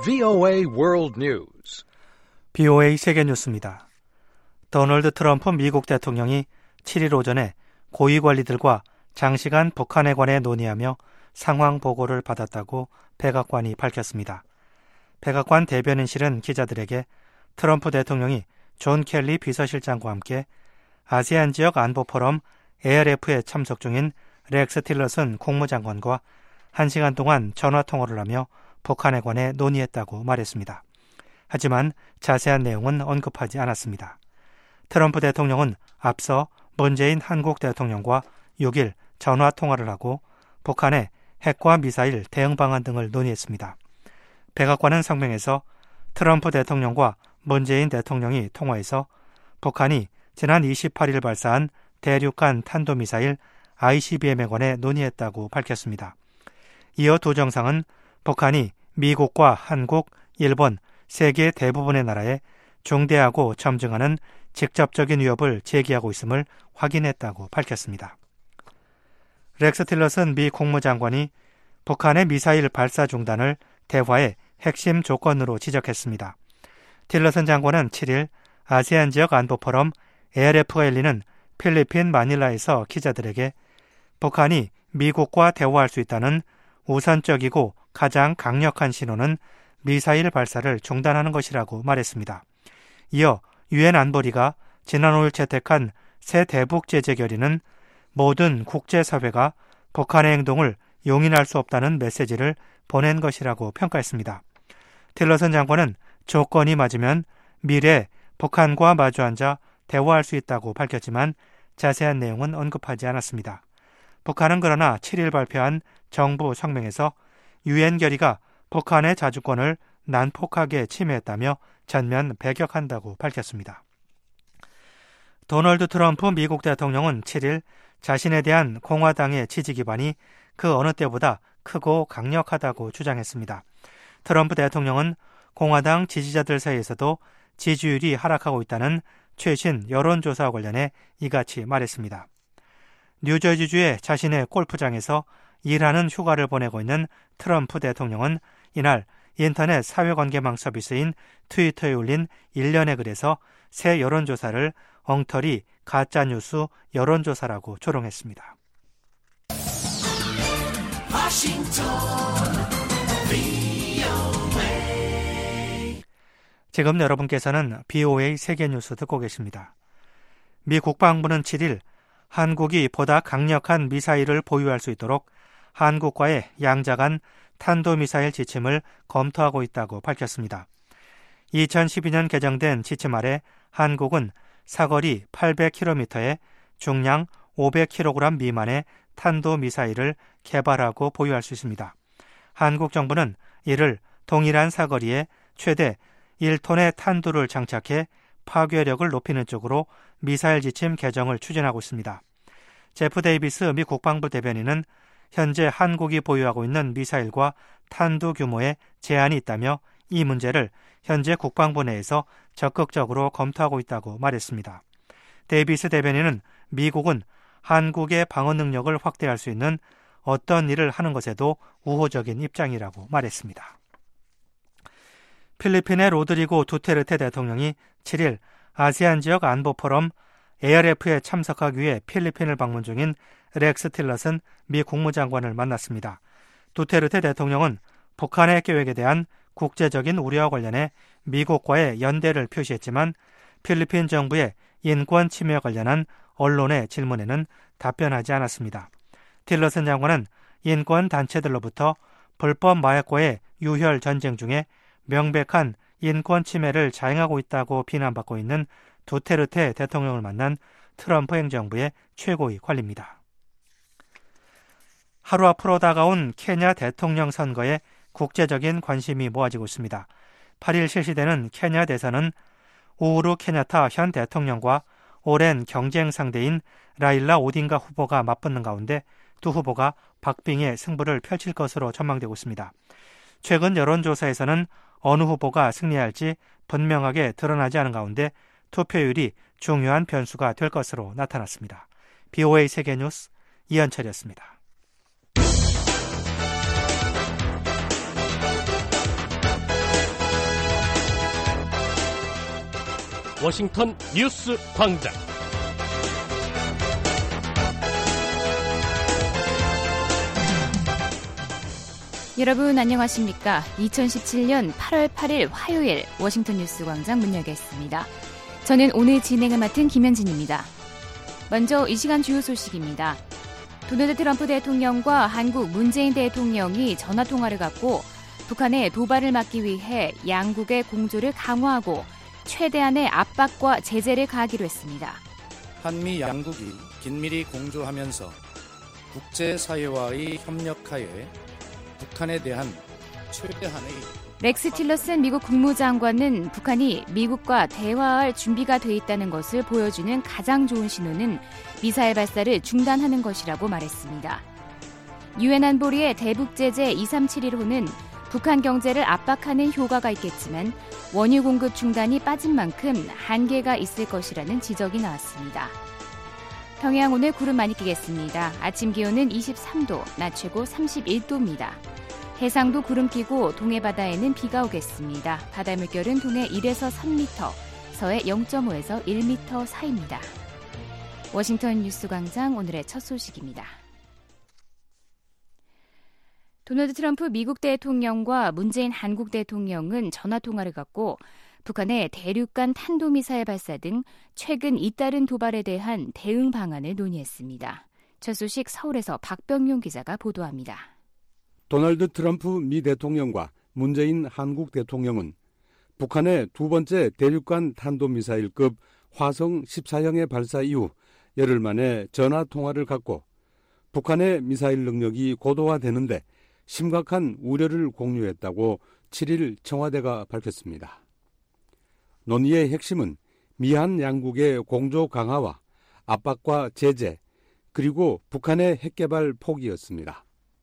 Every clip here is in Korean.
VOA World News. BOA 세계뉴스입니다. 도널드 트럼프 미국 대통령이 7일 오전에 고위 관리들과 장시간 북한에 관해 논의하며 상황 보고를 받았다고 백악관이 밝혔습니다. 백악관 대변인실은 기자들에게 트럼프 대통령이 존 켈리 비서실장과 함께 아세안 지역 안보 포럼 ARF에 참석 중인 렉스 틸러슨 국무장관과 1시간 동안 전화통화를 하며 북한에 관해 논의했다고 말했습니다. 하지만 자세한 내용은 언급하지 않았습니다. 트럼프 대통령은 앞서 문재인 한국 대통령과 6일 전화통화를 하고 북한의 핵과 미사일 대응 방안 등을 논의했습니다. 백악관은 성명에서 트럼프 대통령과 문재인 대통령이 통화해서 북한이 지난 28일 발사한 대륙간 탄도미사일 ICBM에 관해 논의했다고 밝혔습니다. 이어 두 정상은 북한이 미국과 한국, 일본, 세계 대부분의 나라에 중대하고 점증하는 직접적인 위협을 제기하고 있음을 확인했다고 밝혔습니다. 렉스 틸러슨 미 국무장관이 북한의 미사일 발사 중단을 대화의 핵심 조건으로 지적했습니다. 틸러슨 장관은 7일 아세안 지역 안보 포럼 ARF가 열리는 필리핀 마닐라에서 기자들에게 북한이 미국과 대화할 수 있다는 우선적이고 가장 강력한 신호는 미사일 발사를 중단하는 것이라고 말했습니다. 이어 유엔 안보리가 지난 5일 채택한 새 대북 제재 결의는 모든 국제사회가 북한의 행동을 용인할 수 없다는 메시지를 보낸 것이라고 평가했습니다. 틸러슨 장관은 조건이 맞으면 미래에 북한과 마주 앉아 대화할 수 있다고 밝혔지만 자세한 내용은 언급하지 않았습니다. 북한은 그러나 7일 발표한 정부 성명에서 유엔 결의가 북한의 자주권을 난폭하게 침해했다며 전면 배격한다고 밝혔습니다. 도널드 트럼프 미국 대통령은 7일 자신에 대한 공화당의 지지 기반이 그 어느 때보다 크고 강력하다고 주장했습니다. 트럼프 대통령은 공화당 지지자들 사이에서도 지지율이 하락하고 있다는 최신 여론조사와 관련해 이같이 말했습니다. 뉴저지주의 자신의 골프장에서 일하는 휴가를 보내고 있는 트럼프 대통령은 이날 인터넷 사회관계망 서비스인 트위터에 올린 일련의 글에서 새 여론조사를 엉터리 가짜뉴스 여론조사라고 조롱했습니다. 지금 여러분께서는 BOA 세계뉴스 듣고 계십니다. 미 국방부는 7일 한국이 보다 강력한 미사일을 보유할 수 있도록 한국과의 양자간 탄도미사일 지침을 검토하고 있다고 밝혔습니다. 2012년 개정된 지침 아래 한국은 사거리 800km에 중량 500kg 미만의 탄도미사일을 개발하고 보유할 수 있습니다. 한국 정부는 이를 동일한 사거리에 최대 1톤의 탄두를 장착해 파괴력을 높이는 쪽으로 미사일 지침 개정을 추진하고 있습니다. 제프 데이비스 미 국방부 대변인은 현재 한국이 보유하고 있는 미사일과 탄두 규모에 제한이 있다며 이 문제를 현재 국방부 내에서 적극적으로 검토하고 있다고 말했습니다. 데이비스 대변인은 미국은 한국의 방어 능력을 확대할 수 있는 어떤 일을 하는 것에도 우호적인 입장이라고 말했습니다. 필리핀의 로드리고 두테르테 대통령이 7일 아세안 지역 안보 포럼 ARF에 참석하기 위해 필리핀을 방문 중인 렉스 틸러슨 미 국무장관을 만났습니다. 두테르테 대통령은 북한의 계획에 대한 국제적인 우려와 관련해 미국과의 연대를 표시했지만 필리핀 정부의 인권 침해와 관련한 언론의 질문에는 답변하지 않았습니다. 틸러슨 장관은 인권 단체들로부터 불법 마약과의 유혈 전쟁 중에 명백한 인권 침해를 자행하고 있다고 비난받고 있는 두테르테 대통령을 만난 트럼프 행정부의 최고위 관리입니다. 하루 앞으로 다가온 케냐 대통령 선거에 국제적인 관심이 모아지고 있습니다. 8일 실시되는 케냐 대선은 우후루 케냐타 현 대통령과 오랜 경쟁 상대인 라일라 오딘가 후보가 맞붙는 가운데 두 후보가 박빙의 승부를 펼칠 것으로 전망되고 있습니다. 최근 여론조사에서는 어느 후보가 승리할지 분명하게 드러나지 않은 가운데 투표율이 중요한 변수가 될 것으로 나타났습니다. BOA 세계뉴스 이현철이었습니다. 워싱턴 뉴스 광장. 여러분 안녕하십니까? 2017년 8월 8일 화요일 워싱턴 뉴스 광장 문 열겠습니다. 저는 오늘 진행을 맡은 김현진입니다. 먼저 이 시간 주요 소식입니다. 도널드 트럼프 대통령과 한국 문재인 대통령이 전화통화를 갖고 북한의 도발을 막기 위해 양국의 공조를 강화하고 최대한의 압박과 제재를 가하기로 했습니다. 한미 양국이 긴밀히 공조하면서 국제사회와의 협력하에 북한에 대한 최대한의 렉스 틸러슨 미국 국무장관은 북한이 미국과 대화할 준비가 돼 있다는 것을 보여주는 가장 좋은 신호는 미사일 발사를 중단하는 것이라고 말했습니다. 유엔 안보리의 대북 제재 2371호는 북한 경제를 압박하는 효과가 있겠지만 원유 공급 중단이 빠진 만큼 한계가 있을 것이라는 지적이 나왔습니다. 평양 오늘 구름 많이 끼겠습니다. 아침 기온은 23도, 낮 최고 31도입니다. 해상도 구름 끼고 동해 바다에는 비가 오겠습니다. 바다 물결은 동해 1에서 3m, 서해 0.5에서 1m 사이입니다. 워싱턴 뉴스 광장 오늘의 첫 소식입니다. 도널드 트럼프 미국 대통령과 문재인 한국 대통령은 전화통화를 갖고 북한의 대륙간 탄도미사일 발사 등 최근 잇따른 도발에 대한 대응 방안을 논의했습니다. 첫 소식 서울에서 박병용 기자가 보도합니다. 도널드 트럼프 미 대통령과 문재인 한국 대통령은 북한의 두 번째 대륙간 탄도미사일급 화성 14형의 발사 이후 열흘 만에 전화통화를 갖고 북한의 미사일 능력이 고도화되는데 심각한 우려를 공유했다고 7일 청와대가 밝혔습니다. 논의의 핵심은 미한 양국의 공조 강화와 압박과 제재, 그리고 북한의 핵개발 포기였습니다.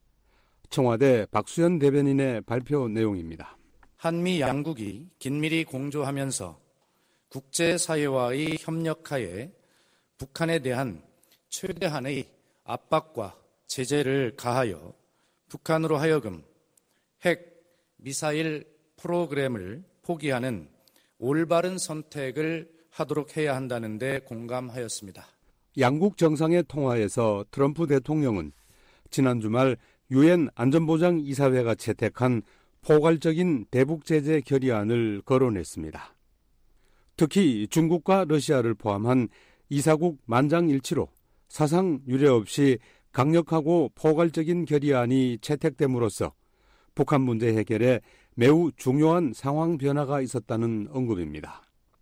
청와대 박수현 대변인의 발표 내용입니다. 한미 양국이 긴밀히 공조하면서 국제사회와의 협력하에 북한에 대한 최대한의 압박과 제재를 가하여 북한으로 하여금 핵, 미사일 프로그램을 포기하는 올바른 선택을 하도록 해야 한다는 데 공감하였습니다. 양국 정상의 통화에서 트럼프 대통령은 지난 주말 유엔 안전보장이사회가 채택한 포괄적인 대북 제재 결의안을 거론했습니다. 특히 중국과 러시아를 포함한 이사국 만장일치로 사상 유례 없이 강력하고 포괄적인 결의안이 채택됨으로써 북한 문제 해결에 매우 중요한 상황 변화가 있었다는 언급입니다.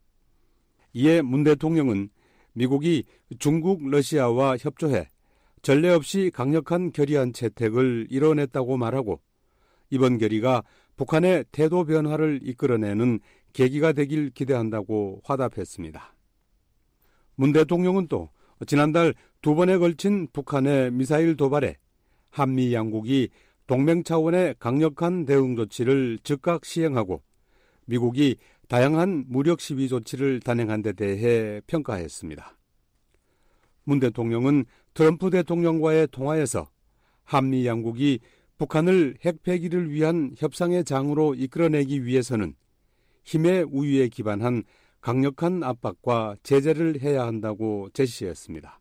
이에 문 대통령은 미국이 중국, 러시아와 협조해 전례 없이 강력한 결의안 채택을 이뤄냈다고 말하고 이번 결의가 북한의 태도 변화를 이끌어내는 계기가 되길 기대한다고 화답했습니다. 문 대통령은 또 지난달 두 번에 걸친 북한의 미사일 도발에 한미 양국이 동맹 차원의 강력한 대응 조치를 즉각 시행하고 미국이 다양한 무력 시위 조치를 단행한 데 대해 평가했습니다. 문 대통령은 트럼프 대통령과의 통화에서 한미 양국이 북한을 핵 폐기를 위한 협상의 장으로 이끌어내기 위해서는 힘의 우위에 기반한 강력한 압박과 제재를 해야 한다고 제시했습니다.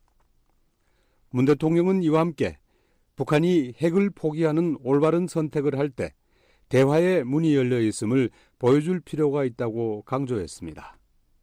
문 대통령은 이와 함께 북한이 핵을 포기하는 올바른 선택을 할 때 대화의 문이 열려 있음을 보여줄 필요가 있다고 강조했습니다.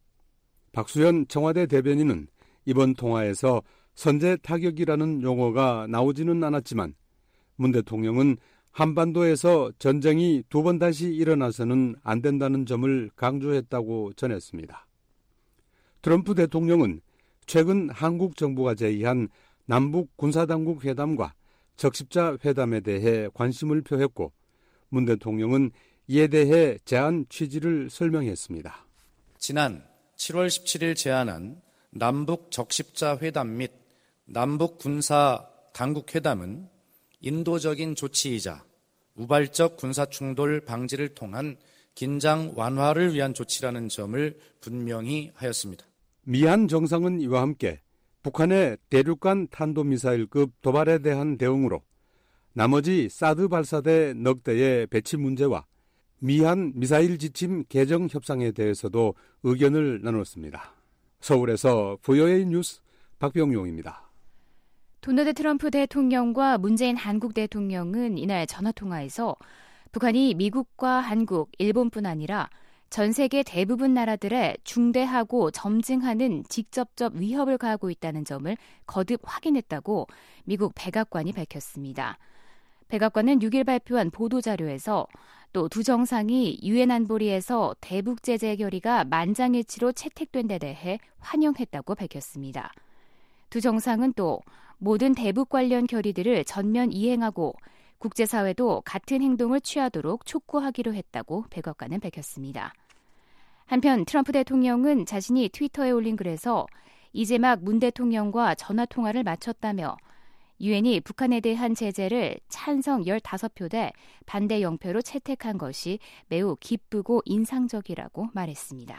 박수현 청와대 대변인은 이번 통화에서 선제 타격이라는 용어가 나오지는 않았지만 문 대통령은 한반도에서 전쟁이 두 번 다시 일어나서는 안 된다는 점을 강조했다고 전했습니다. 트럼프 대통령은 최근 한국 정부가 제의한 남북 군사당국 회담과 적십자 회담에 대해 관심을 표했고 문 대통령은 이에 대해 제안 취지를 설명했습니다. 지난 7월 17일 제안한 남북 적십자 회담 및 남북 군사 당국 회담은 인도적인 조치이자 우발적 군사충돌 방지를 통한 긴장 완화를 위한 조치라는 점을 분명히 하였습니다. 미한 정상은 이와 함께 북한의 대륙간 탄도미사일급 도발에 대한 대응으로 나머지 사드 발사대 넉 대의 배치 문제와 미한 미사일 지침 개정 협상에 대해서도 의견을 나눴습니다. 서울에서 VOA 뉴스 박병용입니다. 도널드 트럼프 대통령과 문재인 한국 대통령은 이날 전화통화에서 북한이 미국과 한국, 일본뿐 아니라 전 세계 대부분 나라들에 중대하고 점증하는 직접적 위협을 가하고 있다는 점을 거듭 확인했다고 미국 백악관이 밝혔습니다. 백악관은 6일 발표한 보도자료에서 또 두 정상이 유엔 안보리에서 대북 제재 결의가 만장일치로 채택된 데 대해 환영했다고 밝혔습니다. 두 정상은 또 모든 대북 관련 결의들을 전면 이행하고 국제사회도 같은 행동을 취하도록 촉구하기로 했다고 백악관은 밝혔습니다. 한편 트럼프 대통령은 자신이 트위터에 올린 글에서 이제 막 문 대통령과 전화통화를 마쳤다며 유엔이 북한에 대한 제재를 찬성 15표 대 반대 0표로 채택한 것이 매우 기쁘고 인상적이라고 말했습니다.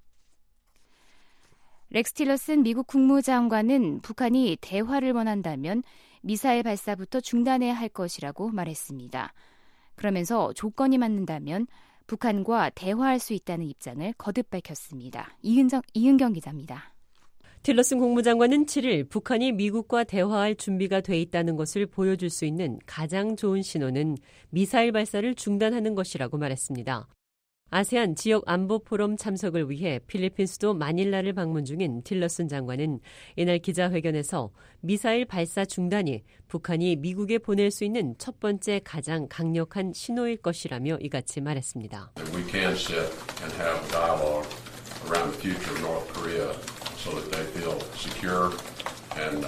렉스 틸러슨 미국 국무장관은 북한이 대화를 원한다면 미사일 발사부터 중단해야 할 것이라고 말했습니다. 그러면서 조건이 맞는다면 북한과 대화할 수 있다는 입장을 거듭 밝혔습니다. 이은경 기자입니다. 틸러슨 국무장관은 7일 북한이 미국과 대화할 준비가 돼 있다는 것을 보여줄 수 있는 가장 좋은 신호는 미사일 발사를 중단하는 것이라고 말했습니다. 아세안 지역 안보 포럼 참석을 위해 필리핀 수도 마닐라를 방문 중인 틸러슨 장관은 이날 기자회견에서 미사일 발사 중단이 북한이 미국에 보낼 수 있는 첫 번째 가장 강력한 신호일 것이라며 이같이 말했습니다. We can sit and have dialogue around the future of North Korea so that they feel secure and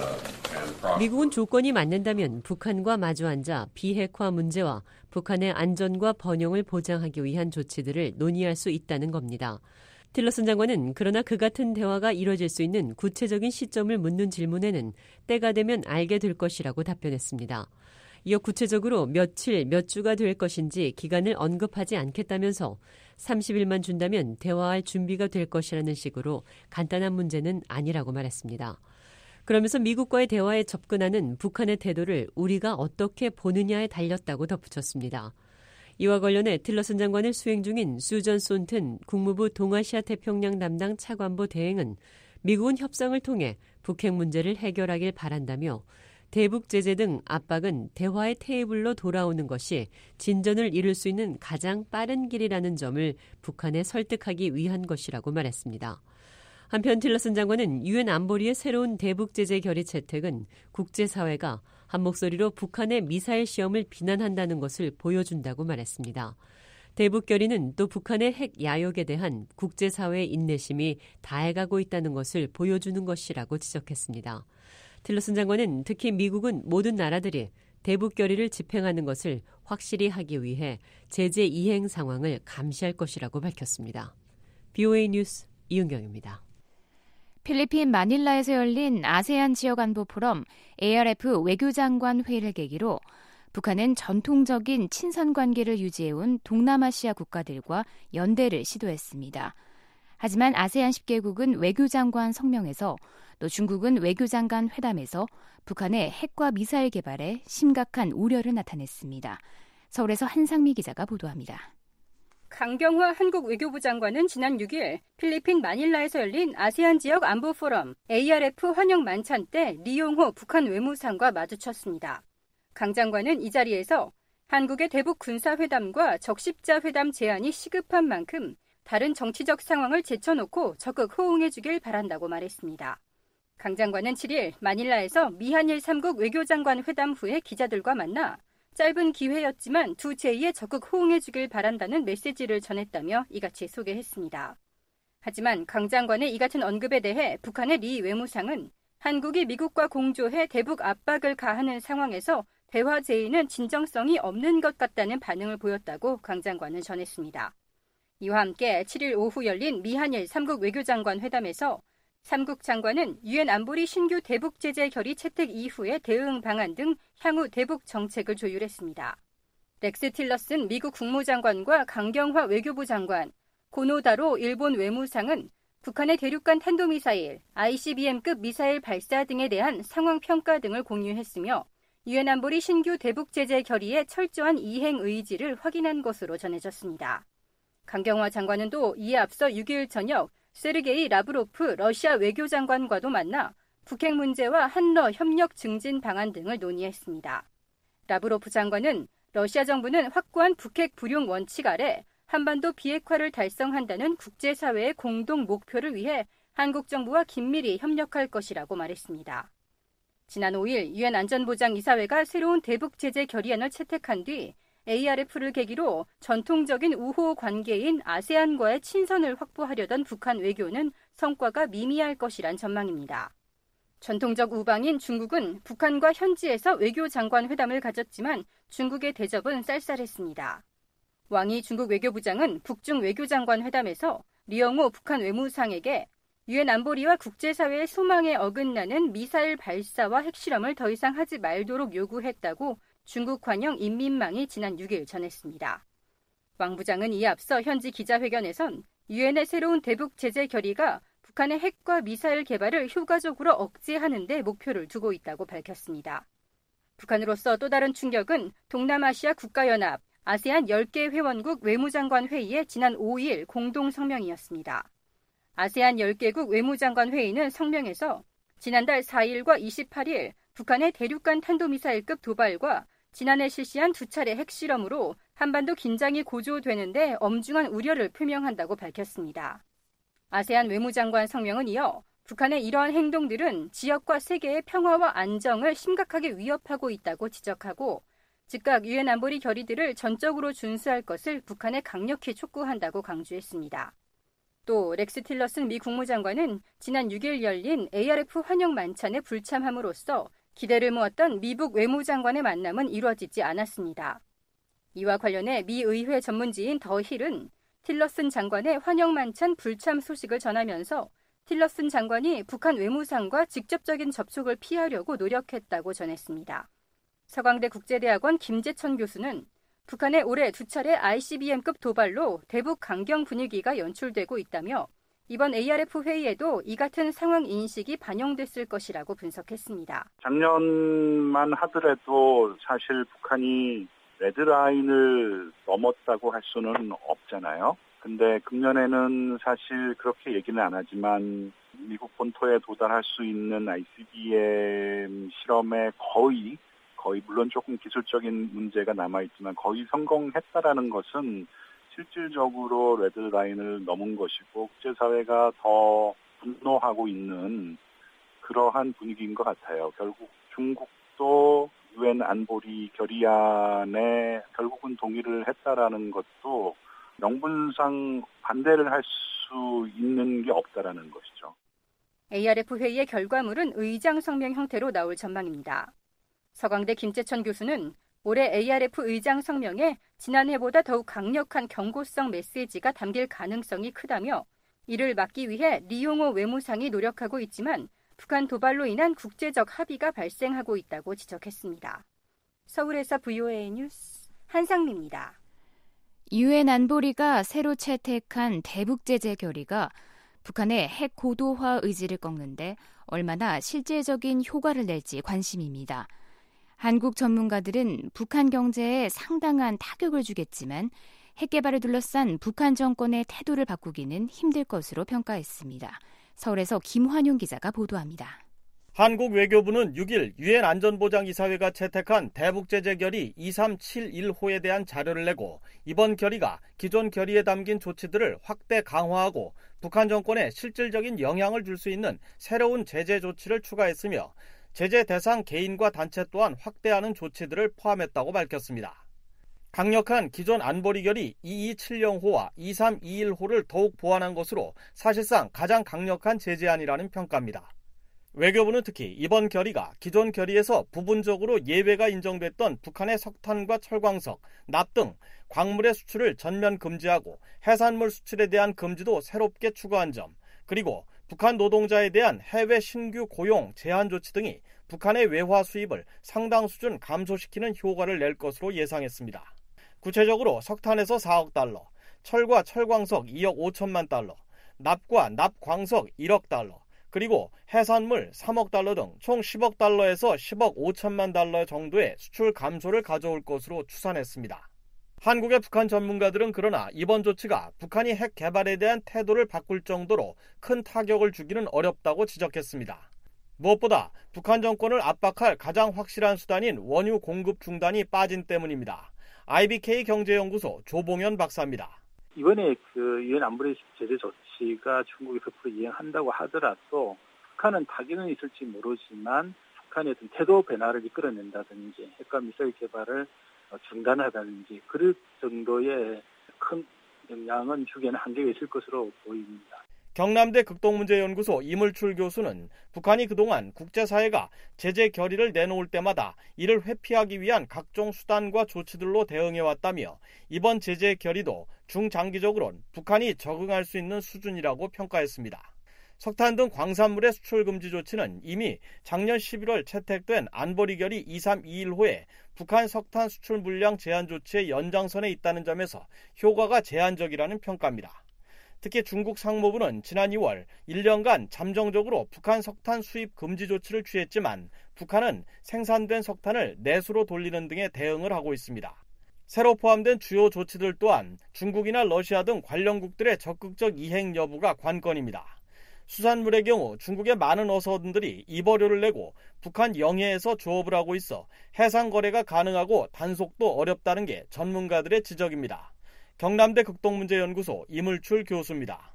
미국은 조건이 맞는다면 북한과 마주 앉아 비핵화 문제와 북한의 안전과 번영을 보장하기 위한 조치들을 논의할 수 있다는 겁니다. 틸러슨 장관은 그러나 그 같은 대화가 이뤄질 수 있는 구체적인 시점을 묻는 질문에는 때가 되면 알게 될 것이라고 답변했습니다. 이어 구체적으로 며칠, 몇 주가 될 것인지 기간을 언급하지 않겠다면서 30일만 준다면 대화할 준비가 될 것이라는 식으로 간단한 문제는 아니라고 말했습니다. 그러면서 미국과의 대화에 접근하는 북한의 태도를 우리가 어떻게 보느냐에 달렸다고 덧붙였습니다. 이와 관련해 틸러슨 장관을 수행 중인 수전 손튼 국무부 동아시아 태평양 담당 차관보 대행은 미국은 협상을 통해 북핵 문제를 해결하길 바란다며 대북 제재 등 압박은 대화의 테이블로 돌아오는 것이 진전을 이룰 수 있는 가장 빠른 길이라는 점을 북한에 설득하기 위한 것이라고 말했습니다. 한편 틸러슨 장관은 유엔 안보리의 새로운 대북 제재 결의 채택은 국제사회가 한 목소리로 북한의 미사일 시험을 비난한다는 것을 보여준다고 말했습니다. 대북 결의는 또 북한의 핵 야욕에 대한 국제사회의 인내심이 다해가고 있다는 것을 보여주는 것이라고 지적했습니다. 틸러슨 장관은 특히 미국은 모든 나라들이 대북 결의를 집행하는 것을 확실히 하기 위해 제재 이행 상황을 감시할 것이라고 밝혔습니다. VOA 뉴스 이은경입니다. 필리핀 마닐라에서 열린 아세안 지역 안보 포럼 ARF 외교장관 회의를 계기로 북한은 전통적인 친선 관계를 유지해온 동남아시아 국가들과 연대를 시도했습니다. 하지만 아세안 10개국은 외교장관 성명에서 또 중국은 외교장관 회담에서 북한의 핵과 미사일 개발에 심각한 우려를 나타냈습니다. 서울에서 한상미 기자가 보도합니다. 강경화 한국 외교부 장관은 지난 6일 필리핀 마닐라에서 열린 아세안 지역 안보 포럼 ARF 환영 만찬 때 리용호 북한 외무상과 마주쳤습니다. 강 장관은 이 자리에서 한국의 대북 군사회담과 적십자 회담 제안이 시급한 만큼 다른 정치적 상황을 제쳐놓고 적극 호응해 주길 바란다고 말했습니다. 강 장관은 7일 마닐라에서 미한일 3국 외교장관 회담 후에 기자들과 만나 짧은 기회였지만 두 제의에 적극 호응해 주길 바란다는 메시지를 전했다며 이같이 소개했습니다. 하지만 강 장관의 이 같은 언급에 대해 북한의 리 외무상은 한국이 미국과 공조해 대북 압박을 가하는 상황에서 대화 제의는 진정성이 없는 것 같다는 반응을 보였다고 강 장관은 전했습니다. 이와 함께 7일 오후 열린 미한일 3국 외교장관 회담에서 3국 장관은 유엔 안보리 신규 대북 제재 결의 채택 이후의 대응 방안 등 향후 대북 정책을 조율했습니다. 렉스 틸러슨 미국 국무장관과 강경화 외교부 장관, 고노다로 일본 외무상은 북한의 대륙간 탄도미사일, ICBM급 미사일 발사 등에 대한 상황 평가 등을 공유했으며 유엔 안보리 신규 대북 제재 결의의 철저한 이행 의지를 확인한 것으로 전해졌습니다. 강경화 장관은 또 이에 앞서 6일 저녁 세르게이 라브로프 러시아 외교장관과도 만나 북핵 문제와 한러 협력 증진 방안 등을 논의했습니다. 라브로프 장관은 러시아 정부는 확고한 북핵 불용 원칙 아래 한반도 비핵화를 달성한다는 국제사회의 공동 목표를 위해 한국 정부와 긴밀히 협력할 것이라고 말했습니다. 지난 5일 유엔 안전보장이사회가 새로운 대북 제재 결의안을 채택한 뒤 ARF를 계기로 전통적인 우호 관계인 아세안과의 친선을 확보하려던 북한 외교는 성과가 미미할 것이란 전망입니다. 전통적 우방인 중국은 북한과 현지에서 외교장관 회담을 가졌지만 중국의 대접은 쌀쌀했습니다. 왕이 중국 외교부장은 북중 외교장관 회담에서 리영호 북한 외무상에게 유엔 안보리와 국제사회의 소망에 어긋나는 미사일 발사와 핵실험을 더 이상 하지 말도록 요구했다고 중국 관영 인민망이 지난 6일 전했습니다. 왕 부장은 이에 앞서 현지 기자회견에선 유엔의 새로운 대북 제재 결의가 북한의 핵과 미사일 개발을 효과적으로 억제하는 데 목표를 두고 있다고 밝혔습니다. 북한으로서 또 다른 충격은 동남아시아 국가연합, 아세안 10개 회원국 외무장관 회의의 지난 5일 공동 성명이었습니다. 아세안 10개국 외무장관 회의는 성명에서 지난달 4일과 28일 북한의 대륙간 탄도미사일급 도발과 지난해 실시한 2차례 핵실험으로 한반도 긴장이 고조되는데 엄중한 우려를 표명한다고 밝혔습니다. 아세안 외무장관 성명은 이어 북한의 이러한 행동들은 지역과 세계의 평화와 안정을 심각하게 위협하고 있다고 지적하고 즉각 유엔 안보리 결의들을 전적으로 준수할 것을 북한에 강력히 촉구한다고 강조했습니다. 또 렉스 틸러슨 미 국무장관은 지난 6일 열린 ARF 환영 만찬에 불참함으로써 기대를 모았던 미북 외무장관의 만남은 이루어지지 않았습니다. 이와 관련해 미 의회 전문지인 더 힐은 틸러슨 장관의 환영 만찬 불참 소식을 전하면서 틸러슨 장관이 북한 외무상과 직접적인 접촉을 피하려고 노력했다고 전했습니다. 서강대 국제대학원 김재천 교수는 북한의 올해 2차례 ICBM급 도발로 대북 강경 분위기가 연출되고 있다며 이번 ARF 회의에도 이 같은 상황 인식이 반영됐을 것이라고 분석했습니다. 작년만 하더라도 사실 북한이 레드라인을 넘었다고 할 수는 없잖아요. 근데 금년에는 사실 그렇게 얘기는 안 하지만 미국 본토에 도달할 수 있는 ICBM 실험에 거의 물론 조금 기술적인 문제가 남아있지만 거의 성공했다라는 것은 실질적으로 레드라인을 넘은 것이고 국제사회가 더 분노하고 있는 그러한 분위기인 것 같아요. 결국 중국도 유엔 안보리 결의안에 결국은 동의를 했다라는 것도 명분상 반대를 할 수 있는 게 없다라는 것이죠. ARF 회의의 결과물은 의장 성명 형태로 나올 전망입니다. 서강대 김재천 교수는 올해 ARF 의장 성명에 지난해보다 더욱 강력한 경고성 메시지가 담길 가능성이 크다며 이를 막기 위해 리용호 외무상이 노력하고 있지만 북한 도발로 인한 국제적 합의가 발생하고 있다고 지적했습니다. 서울에서 VOA 뉴스 한상미입니다. 유엔 안보리가 새로 채택한 대북 제재 결의가 북한의 핵 고도화 의지를 꺾는데 얼마나 실질적인 효과를 낼지 관심입니다. 한국 전문가들은 북한 경제에 상당한 타격을 주겠지만 핵 개발을 둘러싼 북한 정권의 태도를 바꾸기는 힘들 것으로 평가했습니다. 서울에서 김환용 기자가 보도합니다. 한국 외교부는 6일 유엔 안전보장이사회가 채택한 대북제재 결의 2371호에 대한 자료를 내고 이번 결의가 기존 결의에 담긴 조치들을 확대 강화하고 북한 정권에 실질적인 영향을 줄 수 있는 새로운 제재 조치를 추가했으며 제재 대상 개인과 단체 또한 확대하는 조치들을 포함했다고 밝혔습니다. 강력한 기존 안보리 결의 2270호와 2321호를 더욱 보완한 것으로 사실상 가장 강력한 제재안이라는 평가입니다. 외교부는 특히 이번 결의가 기존 결의에서 부분적으로 예외가 인정됐던 북한의 석탄과 철광석, 납 등 광물의 수출을 전면 금지하고 해산물 수출에 대한 금지도 새롭게 추가한 점, 그리고 북한 노동자에 대한 해외 신규 고용 제한 조치 등이 북한의 외화 수입을 상당 수준 감소시키는 효과를 낼 것으로 예상했습니다. 구체적으로 석탄에서 4억 달러, 철과 철광석 2억 5천만 달러, 납과 납광석 1억 달러, 그리고 해산물 3억 달러 등 총 10억 달러에서 10억 5천만 달러 정도의 수출 감소를 가져올 것으로 추산했습니다. 한국의 북한 전문가들은 그러나 이번 조치가 북한이 핵 개발에 대한 태도를 바꿀 정도로 큰 타격을 주기는 어렵다고 지적했습니다. 무엇보다 북한 정권을 압박할 가장 확실한 수단인 원유 공급 중단이 빠진 때문입니다. IBK 경제연구소 조봉현 박사입니다. 이번에 유엔 안보리 제재 조치가 중국이 100% 이행한다고 하더라도 북한은 타격은 있을지 모르지만 북한의 어떤 태도 변화를 이끌어낸다든지 핵과 미사일 개발을 중단하다든지 그럴 정도의 큰 영향은 주기에는 한계가 있을 것으로 보입니다. 경남대 극동문제연구소 이물출 교수는 북한이 그동안 국제사회가 제재 결의를 내놓을 때마다 이를 회피하기 위한 각종 수단과 조치들로 대응해왔다며 이번 제재 결의도 중장기적으로는 북한이 적응할 수 있는 수준이라고 평가했습니다. 석탄 등 광산물의 수출 금지 조치는 이미 작년 11월 채택된 안보리 결의 2321호에 북한 석탄 수출 물량 제한 조치의 연장선에 있다는 점에서 효과가 제한적이라는 평가입니다. 특히 중국 상무부는 지난 2월 1년간 잠정적으로 북한 석탄 수입 금지 조치를 취했지만 북한은 생산된 석탄을 내수로 돌리는 등의 대응을 하고 있습니다. 새로 포함된 주요 조치들 또한 중국이나 러시아 등 관련국들의 적극적 이행 여부가 관건입니다. 수산물의 경우 중국의 많은 어선들이 입어료를 내고 북한 영해에서 조업을 하고 있어 해상 거래가 가능하고 단속도 어렵다는 게 전문가들의 지적입니다. 경남대 극동문제연구소 이물출 교수입니다.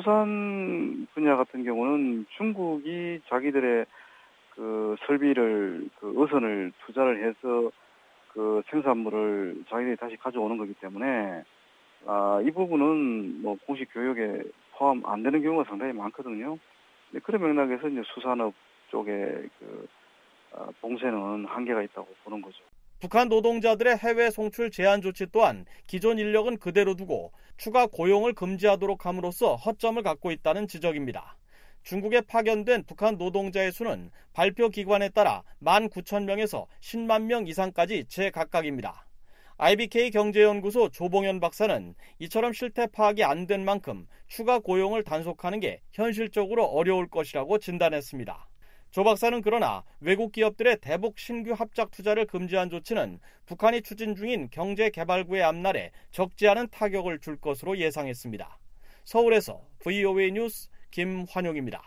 수산 분야 같은 경우는 중국이 자기들의 설비를 어선을 투자를 해서 생산물을 자기들이 다시 가져오는 거기 때문에 이 부분은 공식 교역에 포함 안 되는 경우가 상당히 많거든요. 그런 맥락에서 이제 수산업 쪽에 봉쇄는 한계가 있다고 보는 거죠. 북한 노동자들의 해외 송출 제한 조치 또한 기존 인력은 그대로 두고 추가 고용을 금지하도록 함으로써 허점을 갖고 있다는 지적입니다. 중국에 파견된 북한 노동자의 수는 발표 기관에 따라 19,000명에서 10만 명 이상까지 제각각입니다. IBK 경제연구소 조봉현 박사는 이처럼 실태 파악이 안 된 만큼 추가 고용을 단속하는 게 현실적으로 어려울 것이라고 진단했습니다. 조 박사는 그러나 외국 기업들의 대북 신규 합작 투자를 금지한 조치는 북한이 추진 중인 경제개발구의 앞날에 적지 않은 타격을 줄 것으로 예상했습니다. 서울에서 VOA 뉴스 김환용입니다.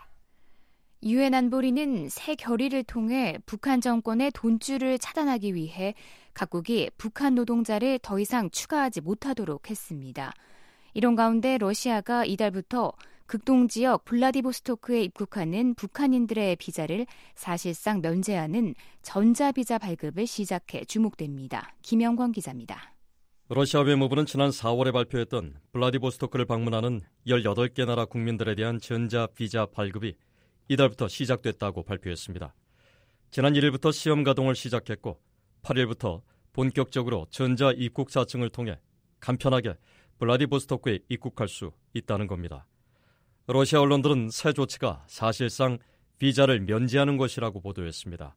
유엔 안보리는 새 결의를 통해 북한 정권의 돈줄을 차단하기 위해 각국이 북한 노동자를 더 이상 추가하지 못하도록 했습니다. 이런 가운데 러시아가 이달부터 극동지역 블라디보스토크에 입국하는 북한인들의 비자를 사실상 면제하는 전자비자 발급을 시작해 주목됩니다. 김영권 기자입니다. 러시아 외무부는 지난 4월에 발표했던 블라디보스토크를 방문하는 18개 나라 국민들에 대한 전자비자 발급이 이달부터 시작됐다고 발표했습니다. 지난 1일부터 시험 가동을 시작했고 8일부터 본격적으로 전자 입국사증을 통해 간편하게 블라디보스토크에 입국할 수 있다는 겁니다. 러시아 언론들은 새 조치가 사실상 비자를 면제하는 것이라고 보도했습니다.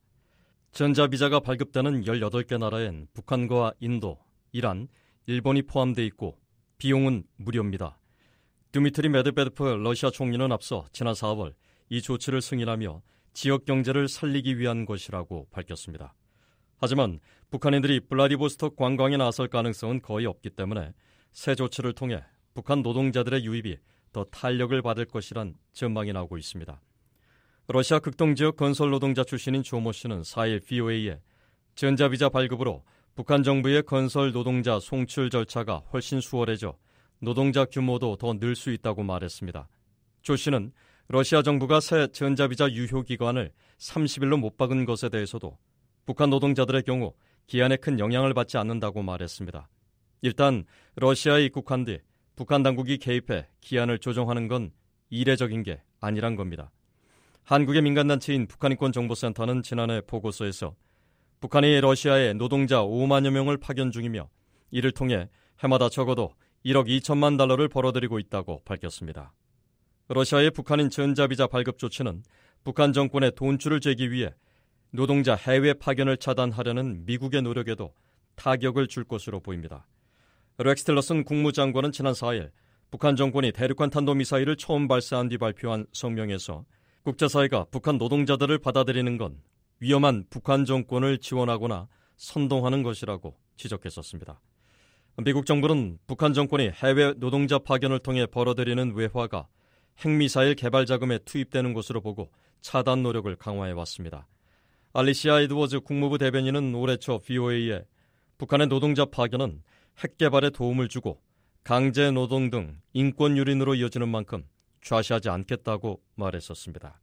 전자비자가 발급되는 18개 나라엔 북한과 인도, 이란, 일본이 포함되어 있고 비용은 무료입니다. 드미트리 메드베데프 러시아 총리는 앞서 지난 4월 이 조치를 승인하며 지역 경제를 살리기 위한 것이라고 밝혔습니다. 하지만 북한인들이 블라디보스토크 관광에 나설 가능성은 거의 없기 때문에 새 조치를 통해 북한 노동자들의 유입이 더 탄력을 받을 것이란 전망이 나오고 있습니다. 러시아 극동지역 건설 노동자 출신인 조모 씨는 4일 VOA에 전자비자 발급으로 북한 정부의 건설 노동자 송출 절차가 훨씬 수월해져 노동자 규모도 더 늘 수 있다고 말했습니다. 조 씨는 러시아 정부가 새 전자비자 유효 기간을 30일로 못 박은 것에 대해서도 북한 노동자들의 경우 기한에 큰 영향을 받지 않는다고 말했습니다. 일단 러시아에 입국한 뒤 북한 당국이 개입해 기한을 조정하는 건 이례적인 게 아니란 겁니다. 한국의 민간단체인 북한인권정보센터는 지난해 보고서에서 북한이 러시아에 노동자 5만여 명을 파견 중이며 이를 통해 해마다 적어도 1억 2천만 달러를 벌어들이고 있다고 밝혔습니다. 러시아의 북한인 전자비자 발급 조치는 북한 정권의 돈줄을 재기 위해 노동자 해외 파견을 차단하려는 미국의 노력에도 타격을 줄 것으로 보입니다. 렉스 틸러슨 국무장관은 지난 4일 북한 정권이 대륙간 탄도미사일을 처음 발사한 뒤 발표한 성명에서 국제사회가 북한 노동자들을 받아들이는 건 위험한 북한 정권을 지원하거나 선동하는 것이라고 지적했었습니다. 미국 정부는 북한 정권이 해외 노동자 파견을 통해 벌어들이는 외화가 핵미사일 개발 자금에 투입되는 것으로 보고 차단 노력을 강화해왔습니다. 알리시아 에드워즈 국무부 대변인은 올해 초 VOA에 북한의 노동자 파견은 핵 개발에 도움을 주고 강제 노동 등 인권 유린으로 이어지는 만큼 좌시하지 않겠다고 말했었습니다.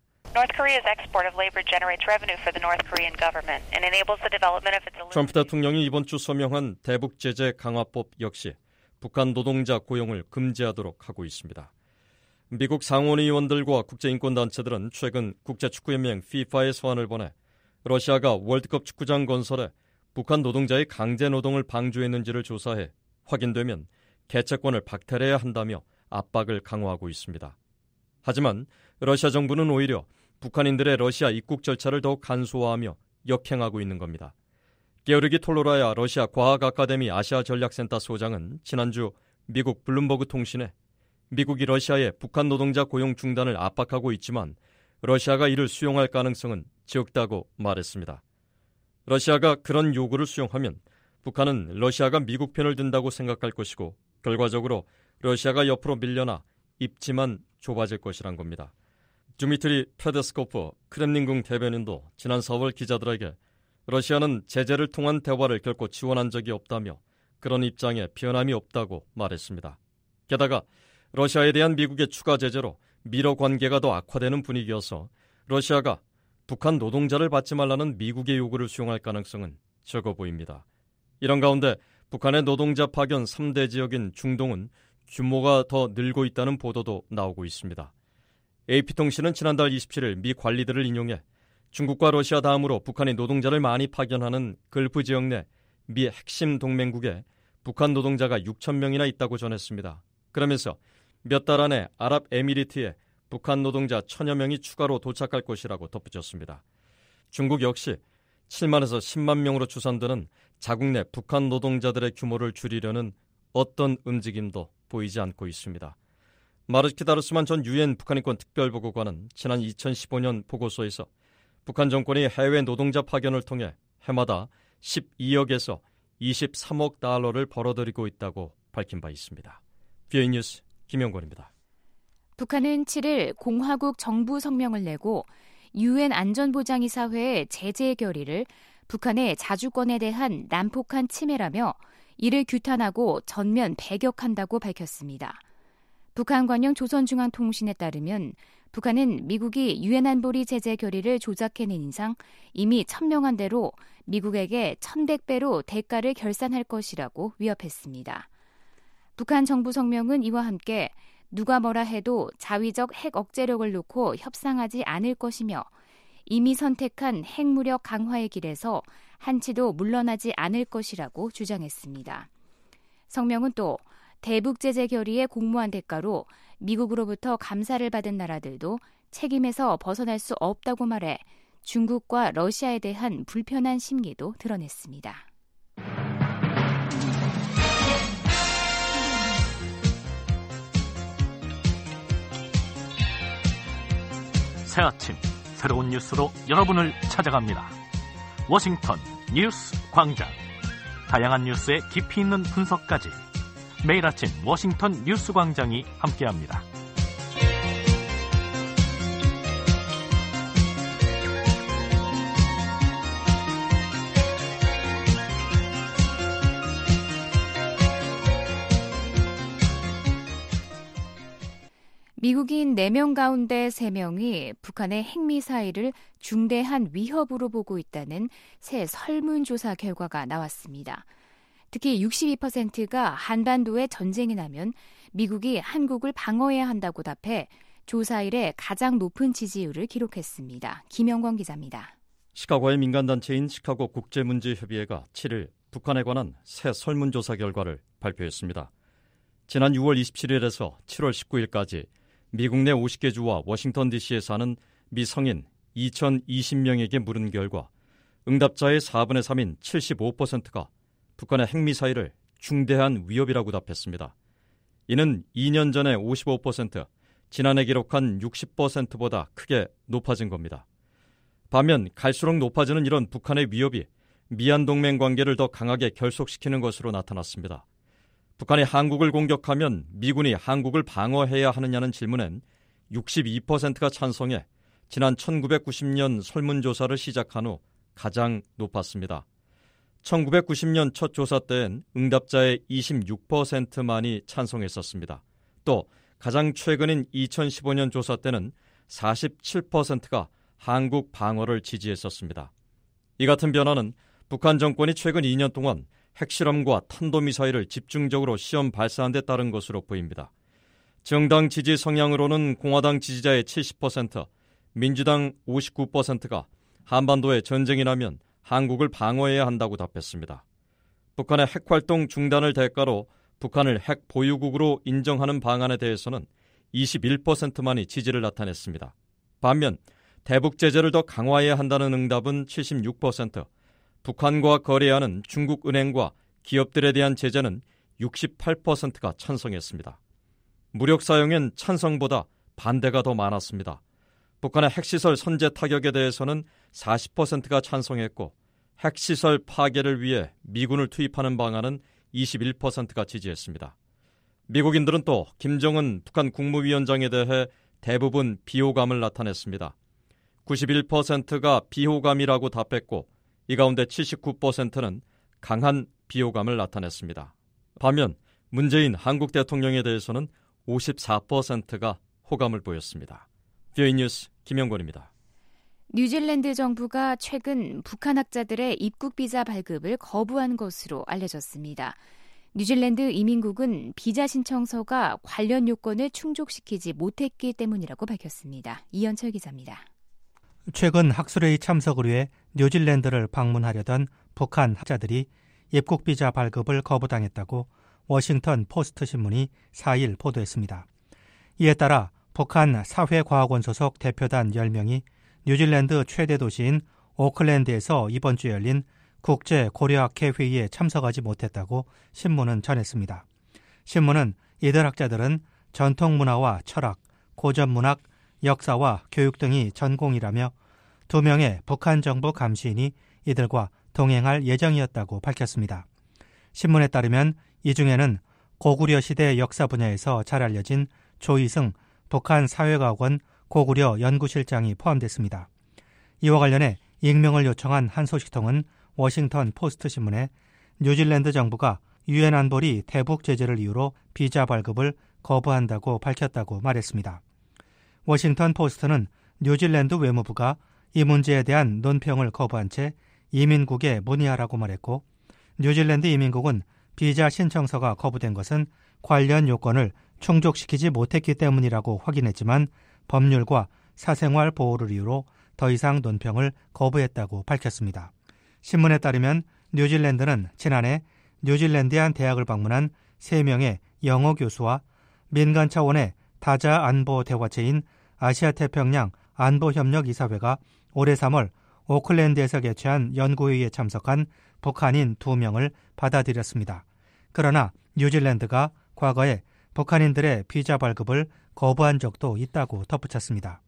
트럼프 대통령이 이번 주 서명한 대북 제재 강화법 역시 북한 노동자 고용을 금지하도록 하고 있습니다. 미국 상원의원들과 국제인권단체들은 최근 국제축구연맹 FIFA에 소환을 보내 러시아가 월드컵 축구장 건설에 북한 노동자의 강제 노동을 방조했는지를 조사해 확인되면 개최권을 박탈해야 한다며 압박을 강화하고 있습니다. 하지만 러시아 정부는 오히려 북한인들의 러시아 입국 절차를 더욱 간소화하며 역행하고 있는 겁니다. 게오르기 톨로라야 러시아 과학 아카데미 아시아 전략센터 소장은 지난주 미국 블룸버그 통신에 미국이 러시아의 북한 노동자 고용 중단을 압박하고 있지만 러시아가 이를 수용할 가능성은 적다고 말했습니다. 러시아가 그런 요구를 수용하면 북한은 러시아가 미국 편을 든다고 생각할 것이고 결과적으로 러시아가 옆으로 밀려나 입지만 좁아질 것이란 겁니다. 드미트리 페데스코프 크렘린궁 대변인도 지난 4월 기자들에게 러시아는 제재를 통한 대화를 결코 지원한 적이 없다며 그런 입장에 변함이 없다고 말했습니다. 게다가 러시아에 대한 미국의 추가 제재로 미러 관계가 더 악화되는 분위기여서 러시아가 북한 노동자를 받지 말라는 미국의 요구를 수용할 가능성은 적어 보입니다. 이런 가운데 북한의 노동자 파견 3대 지역인 중동은 규모가 더 늘고 있다는 보도도 나오고 있습니다. AP통신은 지난달 27일 미 관리들을 인용해 중국과 러시아 다음으로 북한이 노동자를 많이 파견하는 걸프 지역 내 미 핵심 동맹국에 북한 노동자가 6,000명이나 있다고 전했습니다. 그러면서 몇 달 안에 아랍에미리트에 북한 노동자 1,000여 명이 추가로 도착할 것이라고 덧붙였습니다. 중국 역시 7만에서 10만 명으로 추산되는 자국 내 북한 노동자들의 규모를 줄이려는 어떤 움직임도 보이지 않고 있습니다. 마르키 다르스만 전 유엔 북한인권 특별보고관은 지난 2015년 보고서에서 북한 정권이 해외 노동자 파견을 통해 해마다 12억에서 23억 달러를 벌어들이고 있다고 밝힌 바 있습니다. VOA 뉴스 김영권입니다. 북한은 7일 공화국 정부 성명을 내고 유엔 안전보장이사회의 제재 결의를 북한의 자주권에 대한 난폭한 침해라며 이를 규탄하고 전면 배격한다고 밝혔습니다. 북한 관영 조선중앙통신에 따르면 북한은 미국이 유엔 안보리 제재 결의를 조작해낸 이상 이미 천명한 대로 미국에게 1,100배로 대가를 결산할 것이라고 위협했습니다. 북한 정부 성명은 이와 함께 누가 뭐라 해도 자위적 핵 억제력을 놓고 협상하지 않을 것이며 이미 선택한 핵무력 강화의 길에서 한치도 물러나지 않을 것이라고 주장했습니다. 성명은 또 대북 제재 결의에 공모한 대가로 미국으로부터 감사를 받은 나라들도 책임에서 벗어날 수 없다고 말해 중국과 러시아에 대한 불편한 심기도 드러냈습니다. 새 아침 새로운 뉴스로 여러분을 찾아갑니다. 워싱턴 뉴스 광장. 다양한 뉴스의 깊이 있는 분석까지 매일 아침 워싱턴 뉴스 광장이 함께합니다. 미국인 4명 가운데 3명이 북한의 핵미사일을 중대한 위협으로 보고 있다는 새 설문조사 결과가 나왔습니다. 특히 62%가 한반도에 전쟁이 나면 미국이 한국을 방어해야 한다고 답해 조사 이래 가장 높은 지지율을 기록했습니다. 김영권 기자입니다. 시카고의 민간단체인 시카고 국제문제협의회가 7일 북한에 관한 새 설문조사 결과를 발표했습니다. 지난 6월 27일에서 7월 19일까지 미국 내 50개 주와 워싱턴 DC에 사는 미성인 2,020명에게 물은 결과 응답자의 4분의 3인 75%가 북한의 핵미사일을 중대한 위협이라고 답했습니다. 이는 2년 전의 55%, 지난해 기록한 60%보다 크게 높아진 겁니다. 반면 갈수록 높아지는 이런 북한의 위협이 미한동맹 관계를 더 강하게 결속시키는 것으로 나타났습니다. 북한이 한국을 공격하면 미군이 한국을 방어해야 하느냐는 질문엔 62%가 찬성해 지난 1990년 설문조사를 시작한 후 가장 높았습니다. 1990년 첫 조사 때엔 응답자의 26%만이 찬성했었습니다. 또 가장 최근인 2015년 조사 때는 47%가 한국 방어를 지지했었습니다. 이 같은 변화는 북한 정권이 최근 2년 동안 핵실험과 탄도미사일을 집중적으로 시험 발사한 데 따른 것으로 보입니다. 정당 지지 성향으로는 공화당 지지자의 70%, 민주당 59%가 한반도에 전쟁이 나면 한국을 방어해야 한다고 답했습니다. 북한의 핵활동 중단을 대가로 북한을 핵 보유국으로 인정하는 방안에 대해서는 21%만이 지지를 나타냈습니다. 반면 대북 제재를 더 강화해야 한다는 응답은 76%, 북한과 거래하는 중국 은행과 기업들에 대한 제재는 68%가 찬성했습니다. 무력 사용엔 찬성보다 반대가 더 많았습니다. 북한의 핵시설 선제 타격에 대해서는 40%가 찬성했고 핵시설 파괴를 위해 미군을 투입하는 방안은 21%가 지지했습니다. 미국인들은 또 김정은 북한 국무위원장에 대해 대부분 비호감을 나타냈습니다. 91%가 비호감이라고 답했고 이 가운데 79%는 강한 비호감을 나타냈습니다. 반면 문재인 한국 대통령에 대해서는 54%가 호감을 보였습니다. VOA 뉴스 김영권입니다. 뉴질랜드 정부가 최근 북한 학자들의 입국 비자 발급을 거부한 것으로 알려졌습니다. 뉴질랜드 이민국은 비자 신청서가 관련 요건을 충족시키지 못했기 때문이라고 밝혔습니다. 이현철 기자입니다. 최근 학술회의 참석을 위해 뉴질랜드를 방문하려던 북한 학자들이 입국 비자 발급을 거부당했다고 워싱턴 포스트 신문이 4일 보도했습니다. 이에 따라 북한 사회과학원 소속 대표단 10명이 뉴질랜드 최대 도시인 오클랜드에서 이번 주 열린 국제고려학회 회의에 참석하지 못했다고 신문은 전했습니다. 신문은 이들 학자들은 전통문화와 철학, 고전문학, 역사와 교육 등이 전공이라며 2명의 북한 정부 감시인이 이들과 동행할 예정이었다고 밝혔습니다. 신문에 따르면 이 중에는 고구려 시대 역사 분야에서 잘 알려진 조이승 북한 사회과학원 고구려 연구실장이 포함됐습니다. 이와 관련해 익명을 요청한 한 소식통은 워싱턴 포스트 신문에 뉴질랜드 정부가 유엔 안보리 대북 제재를 이유로 비자 발급을 거부한다고 밝혔다고 말했습니다. 워싱턴 포스트는 뉴질랜드 외무부가 이 문제에 대한 논평을 거부한 채 이민국에 문의하라고 말했고 뉴질랜드 이민국은 비자 신청서가 거부된 것은 관련 요건을 충족시키지 못했기 때문이라고 확인했지만 법률과 사생활 보호를 이유로 더 이상 논평을 거부했다고 밝혔습니다. 신문에 따르면 뉴질랜드는 지난해 뉴질랜드의 한 대학을 방문한 3명의 영어 교수와 민간 차원의 다자 안보 대화체인 아시아태평양 안보협력이사회가 올해 3월 오클랜드에서 개최한 연구회의에 참석한 북한인 2명을 받아들였습니다. 그러나 뉴질랜드가 과거에 북한인들의 비자 발급을 거부한 적도 있다고 덧붙였습니다.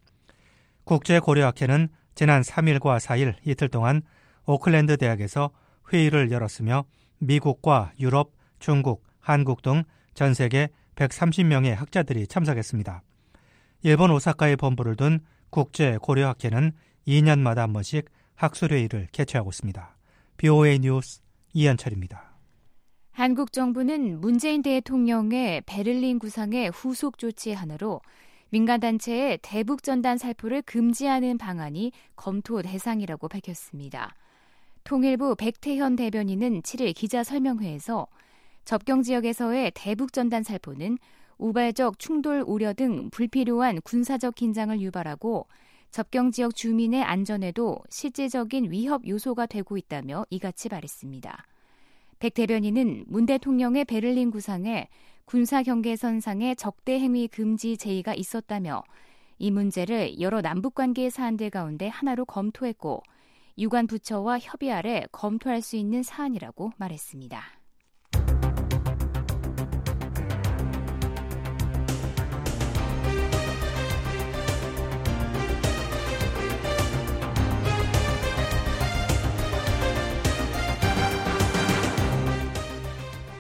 국제고려학회는 지난 3일과 4일 이틀 동안 오클랜드 대학에서 회의를 열었으며 미국과 유럽, 중국, 한국 등 전 세계 130명의 학자들이 참석했습니다. 일본 오사카에 본부를 둔 국제고려학회는 2년마다 한 번씩 학술회의를 개최하고 있습니다. BOA 뉴스 이현철입니다. 한국 정부는 문재인 대통령의 베를린 구상의 후속 조치 하나로 민간단체의 대북전단 살포를 금지하는 방안이 검토 대상이라고 밝혔습니다. 통일부 백태현 대변인은 7일 기자설명회에서 접경지역에서의 대북전단 살포는 우발적 충돌 우려 등 불필요한 군사적 긴장을 유발하고 접경지역 주민의 안전에도 실질적인 위협 요소가 되고 있다며 이같이 말했습니다. 백 대변인은 문 대통령의 베를린 구상에 군사경계선상의 적대 행위 금지 제의가 있었다며 이 문제를 여러 남북관계 사안들 가운데 하나로 검토했고 유관 부처와 협의 아래 검토할 수 있는 사안이라고 말했습니다.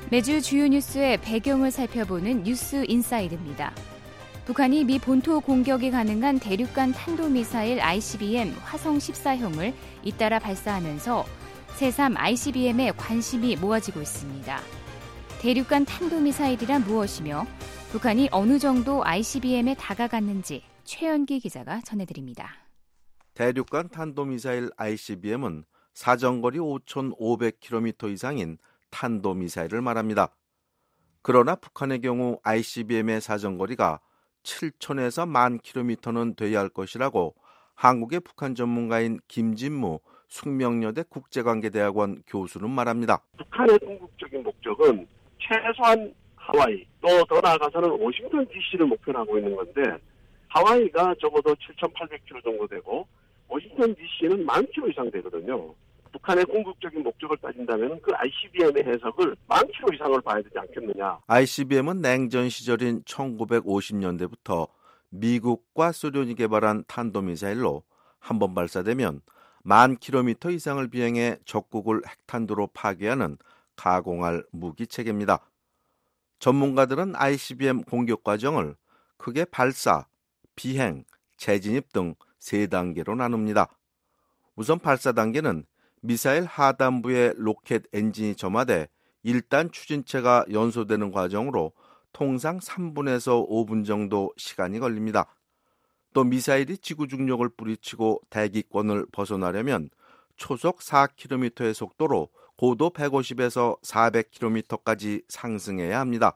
매주 주요 뉴스의 배경을 살펴보는 뉴스 인사이드입니다. 북한이 미 본토 공격이 가능한 대륙간 탄도미사일 ICBM 화성 14형을 잇따라 발사하면서 새삼 ICBM에 관심이 모아지고 있습니다. 대륙간 탄도미사일이란 무엇이며 북한이 어느 정도 ICBM에 다가갔는지 최연기 기자가 전해드립니다. 대륙간 탄도미사일 ICBM은 사정거리 5,500km 이상인 탄도미사일을 말합니다. 그러나 북한의 경우 ICBM의 사정거리가 7,000에서 10,000km는 돼야 할 것이라고 한국의 북한 전문가인 김진무 숙명여대 국제관계대학원 교수는 말합니다. 북한의 궁극적인 목적은 최소한 하와이, 또 더 나아가서는 워싱턴 DC를 목표로 하고 있는 건데 하와이가 적어도 7,800km 정도 되고 워싱턴 DC는 10,000km 이상 되거든요. 북한의 궁극적인 목적을 따진다면 그 ICBM의 해석을 10,000km 이상을 봐야 되지 않겠느냐. ICBM은 냉전 시절인 1950년대부터 미국과 소련이 개발한 탄도미사일로 한 번 발사되면 10,000km 이상을 비행해 적국을 핵탄두로 파괴하는 가공할 무기 체계입니다. 전문가들은 ICBM 공격 과정을 크게 발사, 비행, 재진입 등 3단계로 나눕니다. 우선 발사 단계는 미사일 하단부에 로켓 엔진이 점화돼 1단 추진체가 연소되는 과정으로 통상 3분에서 5분 정도 시간이 걸립니다. 또 미사일이 지구 중력을 뿌리치고 대기권을 벗어나려면 초속 4km의 속도로 고도 150에서 400km까지 상승해야 합니다.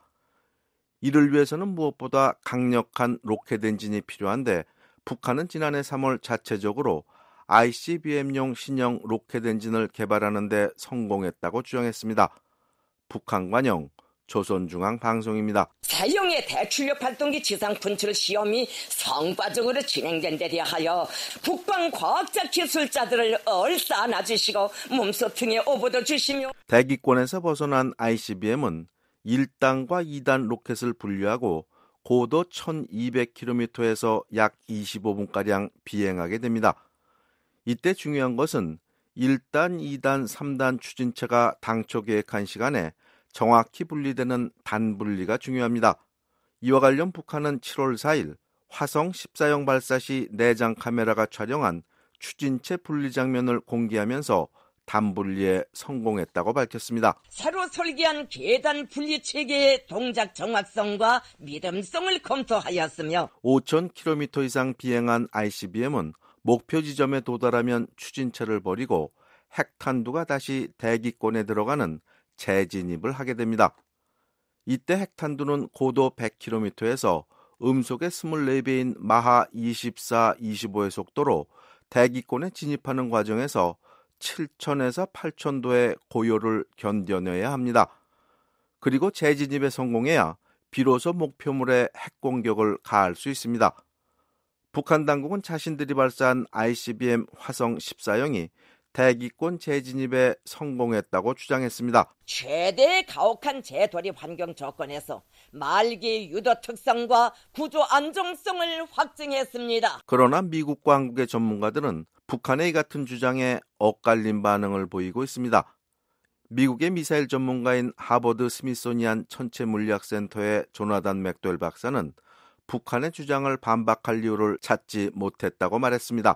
이를 위해서는 무엇보다 강력한 로켓 엔진이 필요한데 북한은 지난해 3월 자체적으로 ICBM용 신형 로켓 엔진을 개발하는 데 성공했다고 주장했습니다. 북한 관영 조선중앙방송입니다. 사형의 대출력 활동기 지상 분출 시험이 성과적으로 진행된 데 대하여 국방과학자 기술자들을 얼싸안아주시고 몸소 등에 오보도 주시며 대기권에서 벗어난 ICBM은 1단과 2단 로켓을 분리하고 고도 1200km에서 약 25분가량 비행하게 됩니다. 이때 중요한 것은 1단, 2단, 3단 추진체가 당초 계획한 시간에 정확히 분리되는 단분리가 중요합니다. 이와 관련 북한은 7월 4일 화성 14형 발사 시 내장 카메라가 촬영한 추진체 분리 장면을 공개하면서 단분리에 성공했다고 밝혔습니다. 새로 설계한 계단 분리 체계의 동작 정확성과 믿음성을 검토하였으며 5,000km 이상 비행한 ICBM은 목표 지점에 도달하면 추진체를 버리고 핵탄두가 다시 대기권에 들어가는 재진입을 하게 됩니다. 이때 핵탄두는 고도 100km에서 음속의 24배인 마하 24, 25의 속도로 대기권에 진입하는 과정에서 7,000에서 8,000도의 고요를 견뎌내야 합니다. 그리고 재진입에 성공해야 비로소 목표물에 핵공격을 가할 수 있습니다. 북한 당국은 자신들이 발사한 ICBM 화성 14형이 대기권 재진입에 성공했다고 주장했습니다. 최대의 가혹한 재돌입 환경 조건에서 말기의 유도 특성과 구조 안정성을 확증했습니다. 그러나 미국과 한국의 전문가들은 북한의 이 같은 주장에 엇갈린 반응을 보이고 있습니다. 미국의 미사일 전문가인 하버드 스미소니안 천체물리학센터의 조나단 맥도웰 박사는 북한의 주장을 반박할 이유를 찾지 못했다고 말했습니다.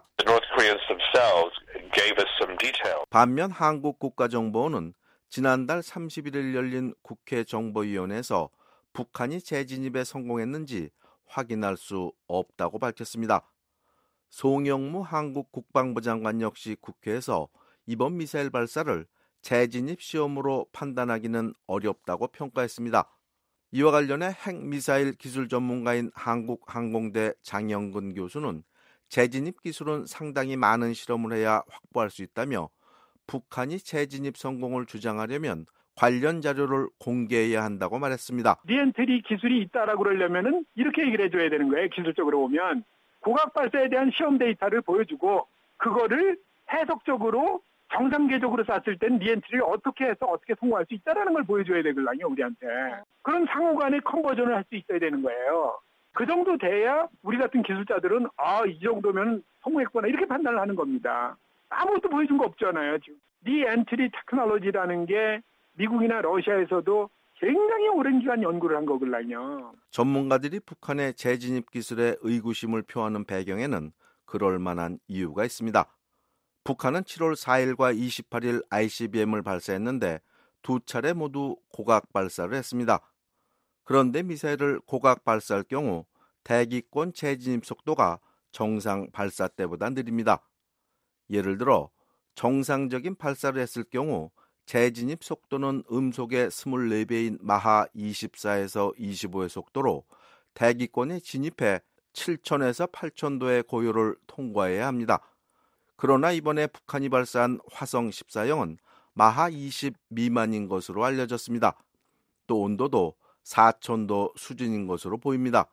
반면 한국 국가정보원은 지난달 31일 열린 국회 정보위원회에서 북한이 재진입에 성공했는지 확인할 수 없다고 밝혔습니다. 송영무 한국 국방부 장관 역시 국회에서 이번 미사일 발사를 재진입 시험으로 판단하기는 어렵다고 평가했습니다. 이와 관련해 핵미사일 기술 전문가인 한국항공대 장영근 교수는 재진입 기술은 상당히 많은 실험을 해야 확보할 수 있다며 북한이 재진입 성공을 주장하려면 관련 자료를 공개해야 한다고 말했습니다. 리엔트리 기술이 있다라고 그러려면은 이렇게 얘기를 해줘야 되는 거예요. 기술적으로 보면 고각 발사에 대한 시험 데이터를 보여주고 그거를 해석적으로 정상계적으로 쐈을 땐 리엔트리를 어떻게 해서 어떻게 성공할 수 있다라는 걸 보여줘야 되거든요, 우리한테. 그런 상호간의 컨버전을 할 수 있어야 되는 거예요. 그 정도 돼야 우리 같은 기술자들은 이 정도면 성공했구나 이렇게 판단을 하는 겁니다. 아무것도 보여준 거 없잖아요. 지금 리엔트리 테크놀로지라는 게 미국이나 러시아에서도 굉장히 오랜 기간 연구를 한 거거든요. 전문가들이 북한의 재진입 기술에 의구심을 표하는 배경에는 그럴 만한 이유가 있습니다. 북한은 7월 4일과 28일 ICBM을 발사했는데 두 차례 모두 고각 발사를 했습니다. 그런데 미사일을 고각 발사할 경우 대기권 재진입 속도가 정상 발사 때보다 느립니다. 예를 들어 정상적인 발사를 했을 경우 재진입 속도는 음속의 24배인 마하 24에서 25의 속도로 대기권에 진입해 7,000에서 8,000도의 고요를 통과해야 합니다. 그러나 이번에 북한이 발사한 화성 14형은 마하 20 미만인 것으로 알려졌습니다. 또 온도도 4,000도 수준인 것으로 보입니다.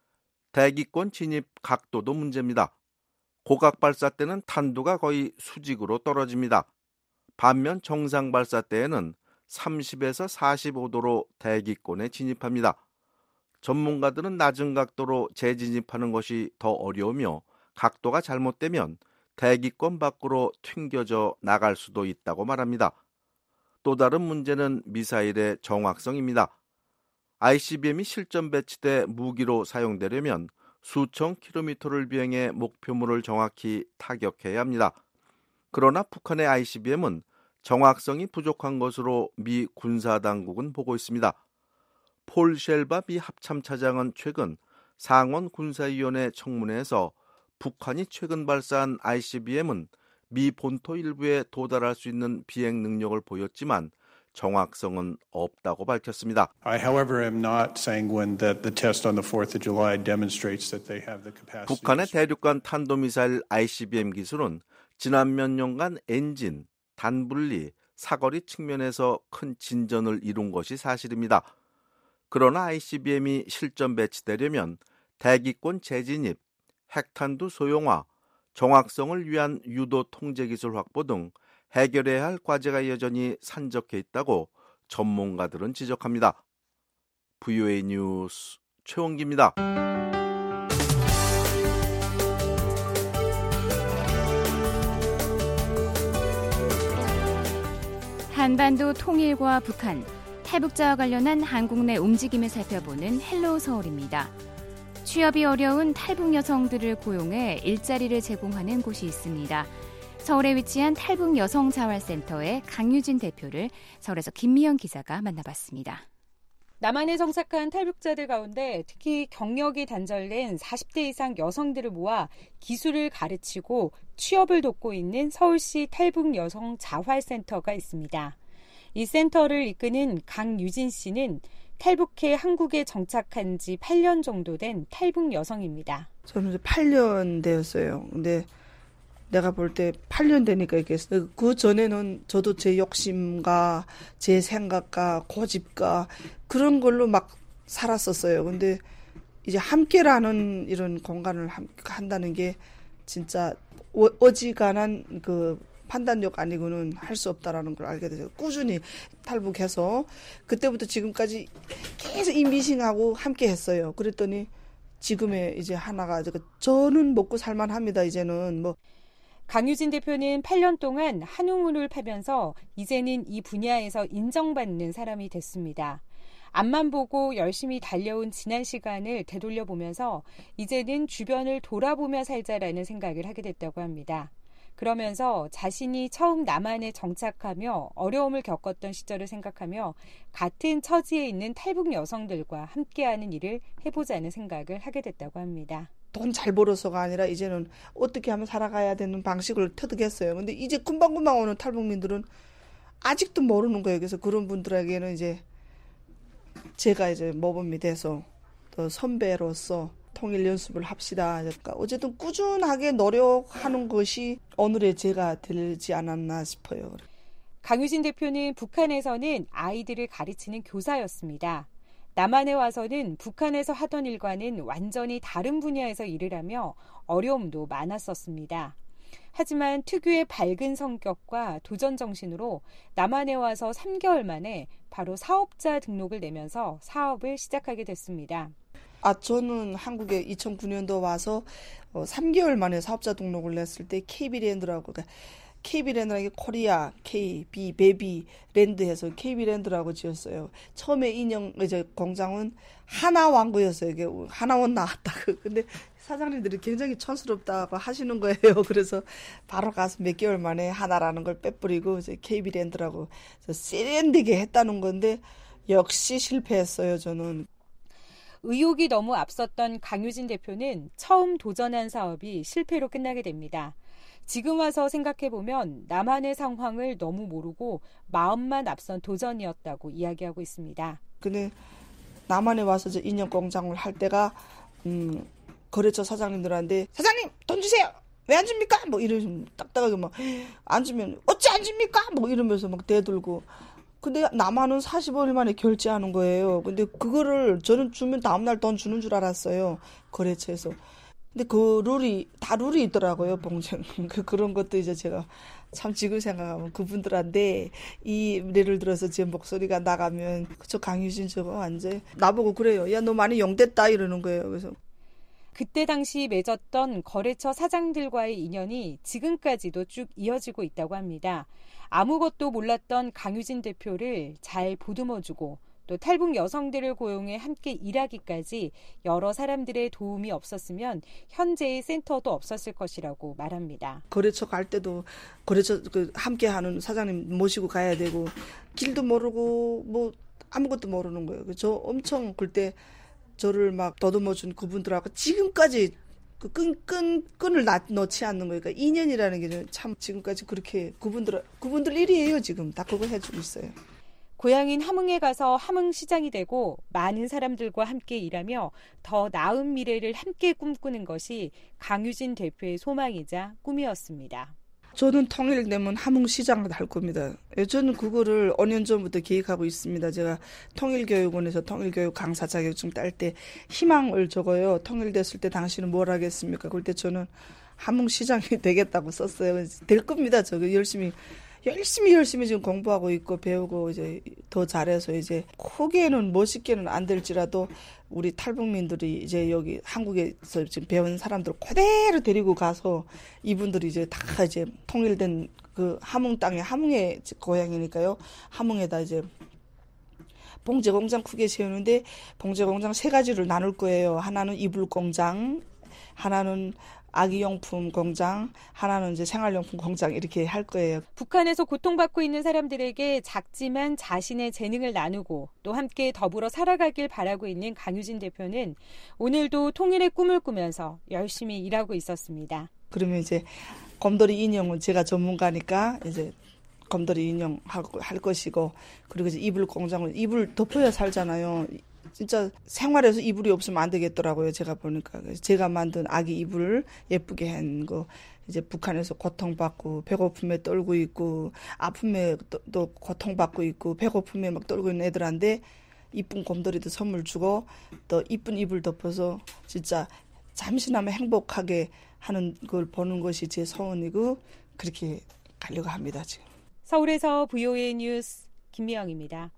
대기권 진입 각도도 문제입니다. 고각 발사 때는 탄두가 거의 수직으로 떨어집니다. 반면 정상 발사 때에는 30에서 45도로 대기권에 진입합니다. 전문가들은 낮은 각도로 재진입하는 것이 더 어려우며 각도가 잘못되면 대기권 밖으로 튕겨져 나갈 수도 있다고 말합니다. 또 다른 문제는 미사일의 정확성입니다. ICBM이 실전 배치돼 무기로 사용되려면 수천 킬로미터를 비행해 목표물을 정확히 타격해야 합니다. 그러나 북한의 ICBM은 정확성이 부족한 것으로 미 군사당국은 보고 있습니다. 폴 쉘바 미 합참차장은 최근 상원 군사위원회 청문회에서 북한이 최근 발사한 ICBM은 미 본토 일부에 도달할 수 있는 비행 능력을 보였지만 정확성은 없다고 밝혔습니다. I, however, am not sanguine that the test on the 4th of July demonstrates that they have the capacity. 북한의 대륙간 탄도미사일 ICBM 기술은 지난 몇 년간 엔진, 단분리, 사거리 측면에서 큰 진전을 이룬 것이 사실입니다. 그러나 ICBM이 실전 배치되려면 대기권 재진입, 핵탄두 소형화, 정확성을 위한 유도 통제 기술 확보 등 해결해야 할 과제가 여전히 산적해 있다고 전문가들은 지적합니다. VOA 뉴스 최원기입니다. 한반도 통일과 북한, 탈북자와 관련한 한국 내 움직임을 살펴보는 헬로우 서울입니다. 취업이 어려운 탈북 여성들을 고용해 일자리를 제공하는 곳이 있습니다. 서울에 위치한 탈북 여성자활센터의 강유진 대표를 서울에서 김미영 기자가 만나봤습니다. 남한에 정착한 탈북자들 가운데 특히 경력이 단절된 40대 이상 여성들을 모아 기술을 가르치고 취업을 돕고 있는 서울시 탈북 여성 자활센터가 있습니다. 이 센터를 이끄는 강유진 씨는 탈북해 한국에 정착한 지 8년 정도 된 탈북 여성입니다. 저는 이제 8년 되었어요. 근데 내가 볼 때 8년 되니까 이게 그 전에는 저도 제 욕심과 제 생각과 고집과 그런 걸로 막 살았었어요. 근데 이제 함께라는 이런 공간을 한다는 게 진짜 어지간한 그 판단력 아니고는 할 수 없다라는 걸 알게 됐어요. 꾸준히 탈북해서 그때부터 지금까지 계속 이 미싱하고 함께 했어요. 그랬더니 지금의 이제 하나가 저는 먹고 살만합니다. 이제는 뭐. 강유진 대표는 8년 동안 한우물을 팔면서 이제는 이 분야에서 인정받는 사람이 됐습니다. 앞만 보고 열심히 달려온 지난 시간을 되돌려보면서 이제는 주변을 돌아보며 살자라는 생각을 하게 됐다고 합니다. 그러면서 자신이 처음 남한에 정착하며 어려움을 겪었던 시절을 생각하며 같은 처지에 있는 탈북 여성들과 함께하는 일을 해보자는 생각을 하게 됐다고 합니다. 돈 잘 벌어서가 아니라 이제는 어떻게 하면 살아가야 되는 방식을 터득했어요. 근데 이제 금방금방 오는 탈북민들은 아직도 모르는 거예요. 그래서 그런 분들에게는 이제 제가 이제 모범이 돼서 또 선배로서 통일 연습을 합시다. 그러니까 어쨌든 꾸준하게 노력하는 것이 오늘의 제가 되지 않았나 싶어요. 강유진 대표는 북한에서는 아이들을 가르치는 교사였습니다. 남한에 와서는 북한에서 하던 일과는 완전히 다른 분야에서 일을 하며 어려움도 많았었습니다. 하지만 특유의 밝은 성격과 도전 정신으로 남한에 와서 3개월 만에 바로 사업자 등록을 내면서 사업을 시작하게 됐습니다. 저는 한국에 2009년도 와서 3개월 만에 사업자 등록을 냈을 때 KB랜드라고 KB랜드라는 게 코리아, KB, 베비, 랜드 해서 KB랜드라고 지었어요. 처음에 인형 이제 공장은 하나왕구였어요. 이게 하나원 나왔다고. 근데 사장님들이 굉장히 촌스럽다고 하시는 거예요. 그래서 바로 가서 몇 개월 만에 하나라는 걸 빼버리고 이제 KB랜드라고 세련되게 했다는 건데 역시 실패했어요. 저는. 의욕이 너무 앞섰던 강유진 대표는 처음 도전한 사업이 실패로 끝나게 됩니다. 지금 와서 생각해보면 나만의 상황을 너무 모르고 마음만 앞선 도전이었다고 이야기하고 있습니다. 근데 남한에 와서 저 인형 공장을 할 때가 거래처 사장님들한테 사장님 돈 주세요. 왜 안 줍니까? 뭐 이러면 딱딱하게 막 안 주면 어찌 안 줍니까? 뭐 이러면서 막 대들고. 근데 남한은 45일 만에 결제하는 거예요. 근데 그거를 저는 주면 다음날 돈 주는 줄 알았어요. 거래처에서. 근데 그 룰이 있더라고요. 봉쟁. 그런 것도 이제 제가 참 지금 생각하면 그분들한테 이 예를 들어서 제 목소리가 나가면 저 강유진 저거 완전 나보고 그래요. 야, 너 많이 용됐다 이러는 거예요. 그래서 그때 당시 맺었던 거래처 사장들과의 인연이 지금까지도 쭉 이어지고 있다고 합니다. 아무것도 몰랐던 강유진 대표를 잘 보듬어주고 또 탈북 여성들을 고용해 함께 일하기까지 여러 사람들의 도움이 없었으면 현재의 센터도 없었을 것이라고 말합니다. 거래처 갈 때도 거래처 함께하는 사장님 모시고 가야 되고 길도 모르고 뭐 아무것도 모르는 거예요. 저 엄청 그때 저를 막 더듬어준 그분들하고 지금까지 그 끈을 놓지 않는 거니까 인연이라는 게 참 지금까지 그렇게 그분들 일이에요. 지금 다 그거 해주고 있어요. 고향인 함흥에 가서 함흥시장이 되고 많은 사람들과 함께 일하며 더 나은 미래를 함께 꿈꾸는 것이 강유진 대표의 소망이자 꿈이었습니다. 저는 통일되면 함흥시장을 할 겁니다. 저는 그거를 5년 전부터 계획하고 있습니다. 제가 통일교육원에서 통일교육 강사 자격증 딸 때 희망을 적어요. 통일됐을 때 당신은 뭘 하겠습니까? 그럴 때 저는 함흥시장이 되겠다고 썼어요. 될 겁니다. 저거 열심히 지금 공부하고 있고 배우고 이제 더 잘해서 이제 크게는 멋있게는 안 될지라도 우리 탈북민들이 이제 여기 한국에서 지금 배운 사람들 그대로 데리고 가서 이분들이 이제 다 이제 통일된 그 함흥 땅에 함흥의 고향이니까요. 함흥에다 이제 봉제 공장 크게 세우는데 봉제 공장 3가지를 나눌 거예요. 하나는 이불 공장, 하나는 아기용품 공장, 하나는 이제 생활용품 공장 이렇게 할 거예요. 북한에서 고통받고 있는 사람들에게 작지만 자신의 재능을 나누고 또 함께 더불어 살아가길 바라고 있는 강유진 대표는 오늘도 통일의 꿈을 꾸면서 열심히 일하고 있었습니다. 그러면 이제 곰돌이 인형은 제가 전문가니까 이제 곰돌이 인형 할 것이고 그리고 이제 이불 공장은 이불 덮어야 살잖아요. 진짜 생활에서 이불이 없으면 안 되겠더라고요. 제가 보니까 제가 만든 아기 이불 예쁘게 한 거 이제 북한에서 고통받고 배고픔에 떨고 있고 아픔에 또 고통받고 있고 배고픔에 막 떨고 있는 애들한테 이쁜 곰돌이도 선물 주고 또 이쁜 이불 덮어서 진짜 잠시나마 행복하게 하는 걸 보는 것이 제 소원이고 그렇게 가려고 합니다. 지금. 서울에서 VOA 뉴스 김미영입니다.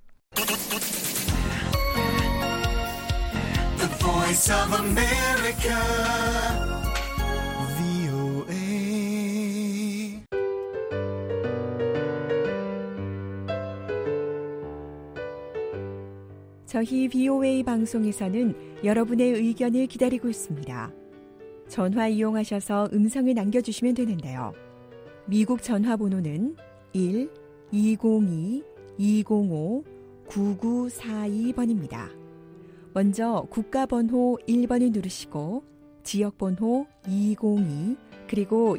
The Voice of America, VOA. 저희 VOA 방송에서는 여러분의 의견을 기다리고 있습니다. 전화 이용하셔서 음성을 남겨주시면 되는데요. 미국 전화번호는 1-202-205-9942번입니다. 먼저 국가번호 1번을 누르시고 지역번호 202 그리고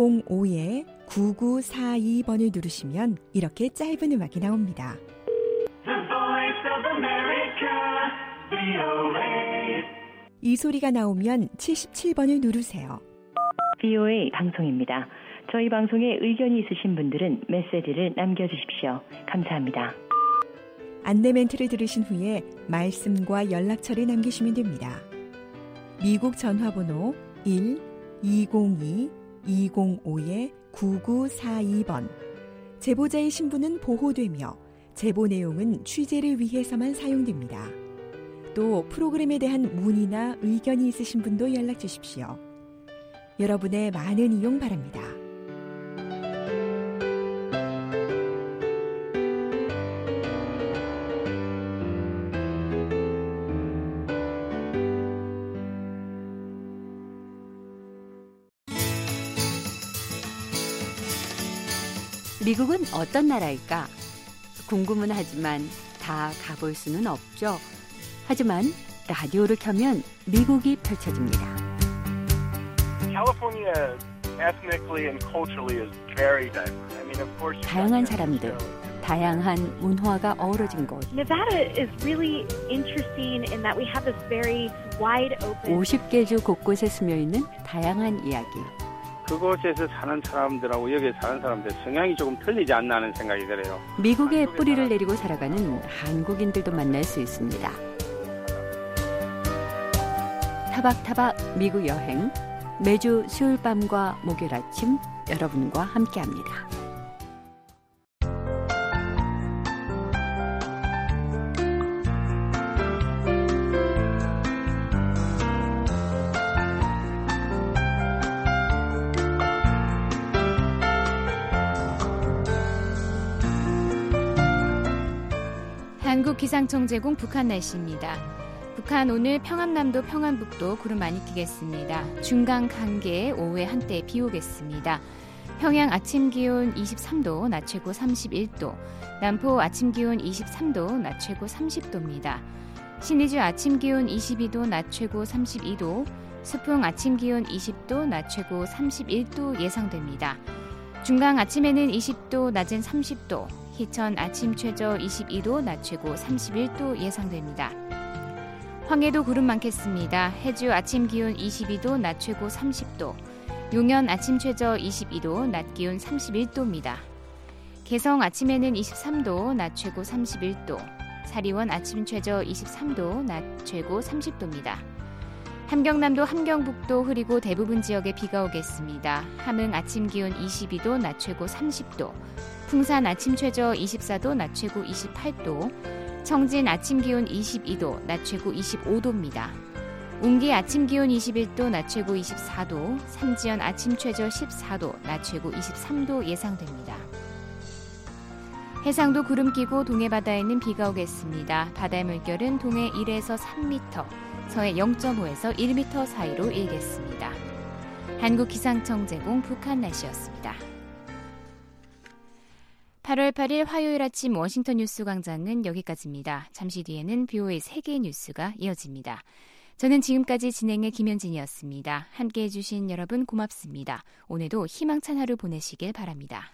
205-9942번을 누르시면 이렇게 짧은 음악이 나옵니다. The Voice of America, VOA. 이 소리가 나오면 77번을 누르세요. VOA 방송입니다. 저희 방송에 의견이 있으신 분들은 메시지를 남겨주십시오. 감사합니다. 안내 멘트를 들으신 후에 말씀과 연락처를 남기시면 됩니다. 미국 전화번호 1-202-205-9942번. 제보자의 신분은 보호되며 제보 내용은 취재를 위해서만 사용됩니다. 또 프로그램에 대한 문의나 의견이 있으신 분도 연락 주십시오. 여러분의 많은 이용 바랍니다. 미국은 어떤 나라일까? 궁금은 하지만 다 가볼 수는 없죠. 하지만 라디오를 켜면 미국이 펼쳐집니다. 다양한 사람들, 다양한 문화가 어우러진 곳. Nevada is really interesting in that we have this very wide open 50개 주 곳곳에 스며있는 다양한 이야기. 그곳에서 사는 사람들하고 여기 사는 사람들 성향이 조금 틀리지 않나 하는 생각이 들어요. 미국에 뿌리를 내리고 살아가는 한국인들도 만날 수 있습니다. 타박타박 미국 여행, 매주 수요일 밤과 목요일 아침 여러분과 함께합니다. 한국기상청 제공 북한 날씨입니다. 북한 오늘 평안남도 평안북도 구름 많이 끼겠습니다. 중강 강계에 오후에 한때 비 오겠습니다. 평양 아침 기온 23도, 낮 최고 31도, 남포 아침 기온 23도, 낮 최고 30도입니다. 신의주 아침 기온 22도, 낮 최고 32도, 수풍 아침 기온 20도, 낮 최고 31도 예상됩니다. 중강 아침에는 20도, 낮은 30도, 희천 아침 최저 22도, 낮 최고 31도 예상됩니다. 황해도 구름 많겠습니다. 해주 아침 기온 22도, 낮 최고 30도, 용현 아침 최저 22도, 낮 기온 31도입니다. 개성 아침에는 23도, 낮 최고 31도, 사리원 아침 최저 23도, 낮 최고 30도입니다. 함경남도 함경북도 흐리고 대부분 지역에 비가 오겠습니다. 함흥 아침 기온 22도, 낮 최고 30도, 풍산 아침 최저 24도, 낮 최고 28도, 청진 아침 기온 22도, 낮 최고 25도입니다. 운기 아침 기온 21도, 낮 최고 24도, 삼지연 아침 최저 14도, 낮 최고 23도 예상됩니다. 해상도 구름 끼고 동해 바다에는 비가 오겠습니다. 바다의 물결은 동해 1에서 3m, 서해 0.5에서 1m 사이로 일겠습니다. 한국기상청 제공 북한 날씨였습니다. 8월 8일 화요일 아침 워싱턴 뉴스 광장은 여기까지입니다. 잠시 뒤에는 BOA 세계 뉴스가 이어집니다. 저는 지금까지 진행의 김현진이었습니다. 함께해 주신 여러분 고맙습니다. 오늘도 희망찬 하루 보내시길 바랍니다.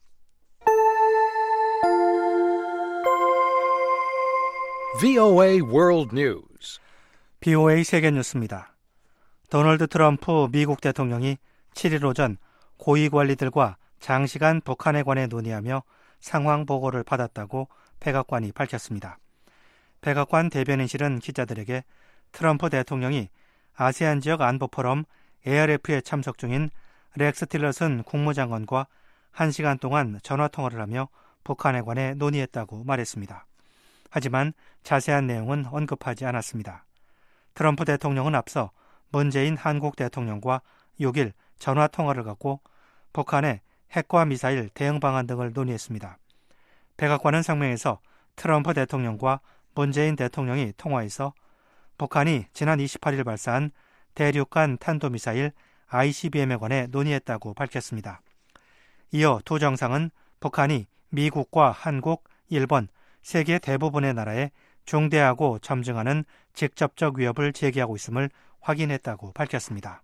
VOA World News. BOA 세계 뉴스입니다. 도널드 트럼프 미국 대통령이 7일 오전 고위 관리들과 장시간 북한에 관해 논의하며 상황 보고를 받았다고 백악관이 밝혔습니다. 백악관 대변인실은 기자들에게 트럼프 대통령이 아세안 지역 안보 포럼 ARF에 참석 중인 렉스 틸러슨 국무장관과 1시간 동안 전화통화를 하며 북한에 관해 논의했다고 말했습니다. 하지만 자세한 내용은 언급하지 않았습니다. 트럼프 대통령은 앞서 문재인 한국 대통령과 6일 전화통화를 갖고 북한의 핵과 미사일 대응 방안 등을 논의했습니다. 백악관은 성명에서 트럼프 대통령과 문재인 대통령이 통화에서 북한이 지난 28일 발사한 대륙간 탄도미사일 ICBM에 관해 논의했다고 밝혔습니다. 이어 두 정상은 북한이 미국과 한국, 일본, 세계 대부분의 나라에 중대하고 점증하는 직접적 위협을 제기하고 있음을 확인했다고 밝혔습니다.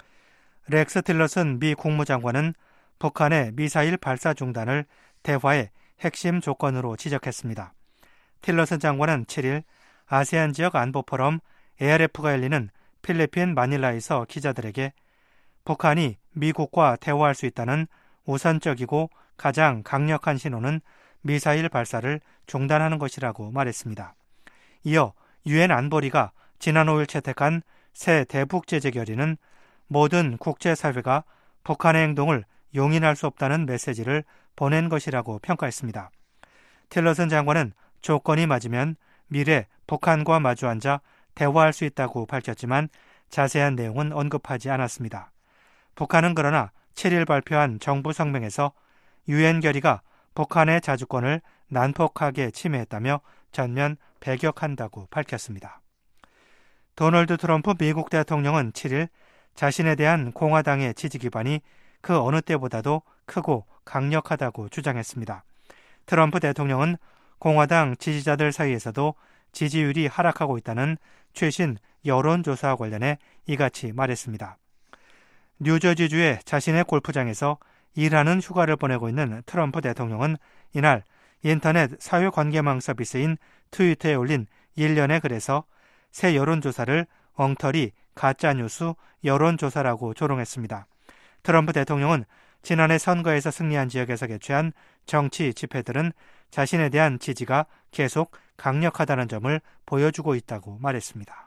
렉스 틸러슨 미 국무장관은 북한의 미사일 발사 중단을 대화의 핵심 조건으로 지적했습니다. 틸러슨 장관은 7일 아세안 지역 안보 포럼 ARF가 열리는 필리핀 마닐라에서 기자들에게 북한이 미국과 대화할 수 있다는 우선적이고 가장 강력한 신호는 미사일 발사를 중단하는 것이라고 말했습니다. 이어 유엔 안보리가 지난 5일 채택한 새 대북 제재 결의는 모든 국제사회가 북한의 행동을 용인할 수 없다는 메시지를 보낸 것이라고 평가했습니다. 틸러슨 장관은 조건이 맞으면 미래 북한과 마주 앉아 대화할 수 있다고 밝혔지만 자세한 내용은 언급하지 않았습니다. 북한은 그러나 7일 발표한 정부 성명에서 유엔 결의가 북한의 자주권을 난폭하게 침해했다며 전면 배격한다고 밝혔습니다. 도널드 트럼프 미국 대통령은 7일 자신에 대한 공화당의 지지 기반이 그 어느 때보다도 크고 강력하다고 주장했습니다. 트럼프 대통령은 공화당 지지자들 사이에서도 지지율이 하락하고 있다는 최신 여론조사와 관련해 이같이 말했습니다. 뉴저지주의 자신의 골프장에서 일하는 휴가를 보내고 있는 트럼프 대통령은 이날 인터넷 사회관계망 서비스인 트위터에 올린 일련의 글에서 새 여론조사를 엉터리 가짜뉴스 여론조사라고 조롱했습니다. 트럼프 대통령은 지난해 선거에서 승리한 지역에서 개최한 정치 집회들은 자신에 대한 지지가 계속 강력하다는 점을 보여주고 있다고 말했습니다.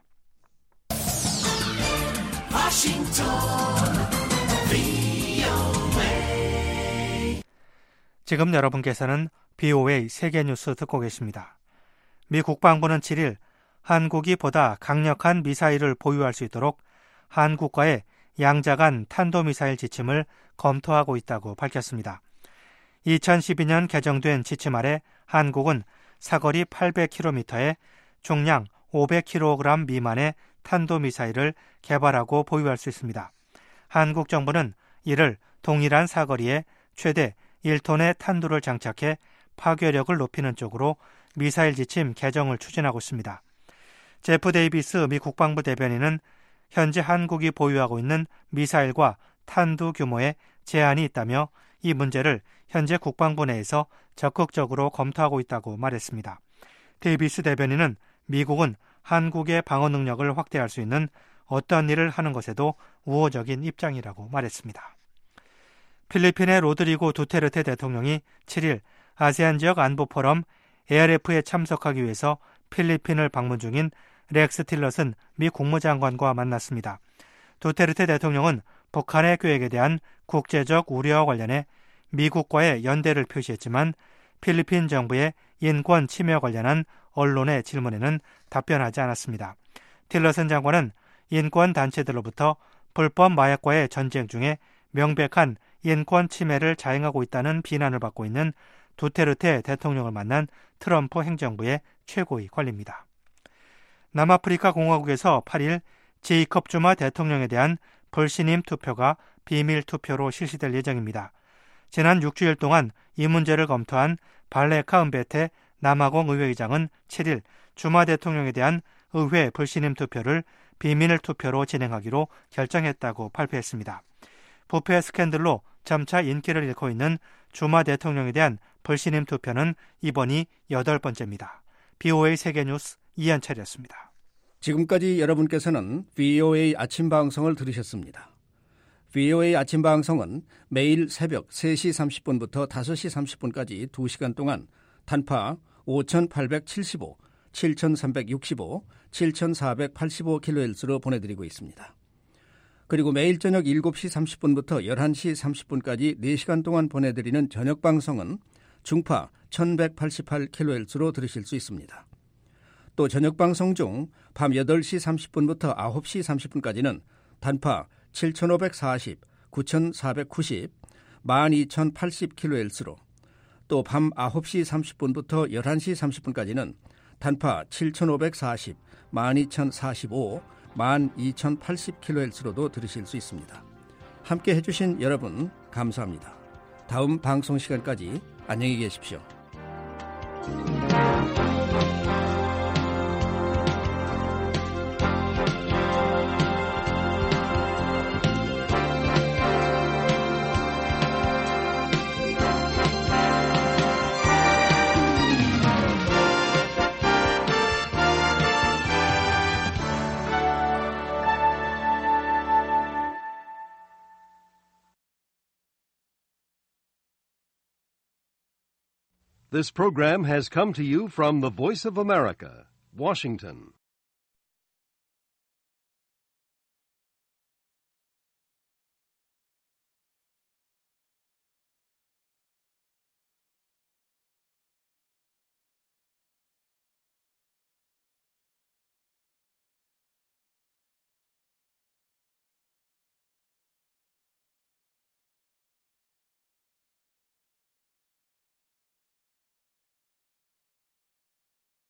지금 여러분께서는 BOA 세계뉴스 듣고 계십니다. 미 국방부는 7일 한국이 보다 강력한 미사일을 보유할 수 있도록 한국과의 양자간 탄도미사일 지침을 검토하고 있다고 밝혔습니다. 2012년 개정된 지침 아래 한국은 사거리 800km에 중량 500kg 미만의 탄도미사일을 개발하고 보유할 수 있습니다. 한국 정부는 이를 동일한 사거리에 최대 1톤의 탄두를 장착해 파괴력을 높이는 쪽으로 미사일 지침 개정을 추진하고 있습니다. 제프 데이비스 미 국방부 대변인은 현재 한국이 보유하고 있는 미사일과 탄두 규모에 제한이 있다며 이 문제를 현재 국방부 내에서 적극적으로 검토하고 있다고 말했습니다. 데이비스 대변인은 미국은 한국의 방어 능력을 확대할 수 있는 어떤 일을 하는 것에도 우호적인 입장이라고 말했습니다. 필리핀의 로드리고 두테르테 대통령이 7일 아세안 지역 안보 포럼 ARF에 참석하기 위해서 필리핀을 방문 중인 렉스 틸러슨 미 국무장관과 만났습니다. 두테르테 대통령은 북한의 계획에 대한 국제적 우려와 관련해 미국과의 연대를 표시했지만 필리핀 정부의 인권 침해와 관련한 언론의 질문에는 답변하지 않았습니다. 틸러슨 장관은 인권 단체들로부터 불법 마약과의 전쟁 중에 명백한 인권 침해를 자행하고 있다는 비난을 받고 있는 두테르테 대통령을 만난 트럼프 행정부의 최고위 관리입니다. 남아프리카 공화국에서 8일 제이컵 주마 대통령에 대한 불신임 투표가 비밀 투표로 실시될 예정입니다. 지난 6주일 동안 이 문제를 검토한 발레카 은베테 남아공 의회의장은 7일 주마 대통령에 대한 의회 불신임 투표를 비밀 투표로 진행하기로 결정했다고 발표했습니다. 부패 스캔들로 점차 인기를 잃고 있는 주마 대통령에 대한 불신임 투표는 이번이 8번째입니다. BOA 세계뉴스 이한철이었습니다. 지금까지 여러분께서는 VOA 아침 방송을 들으셨습니다. VOA 아침 방송은 매일 새벽 3시 30분부터 5시 30분까지 2시간 동안 단파 5875, 7365, 7485kHz로 보내드리고 있습니다. 그리고 매일 저녁 7시 30분부터 11시 30분까지 4시간 동안 보내드리는 저녁 방송은 중파 1188kHz로 들으실 수 있습니다. 또 저녁 방송 중 밤 8시 30분부터 9시 30분까지는 단파 7540, 9490, 12080kHz로 또 밤 9시 30분부터 11시 30분까지는 단파 7540, 12045, 12080kHz로도 들으실 수 있습니다. 함께 해주신 여러분 감사합니다. 다음 방송 시간까지 안녕히 계십시오. This program has come to you from the Voice of America, Washington.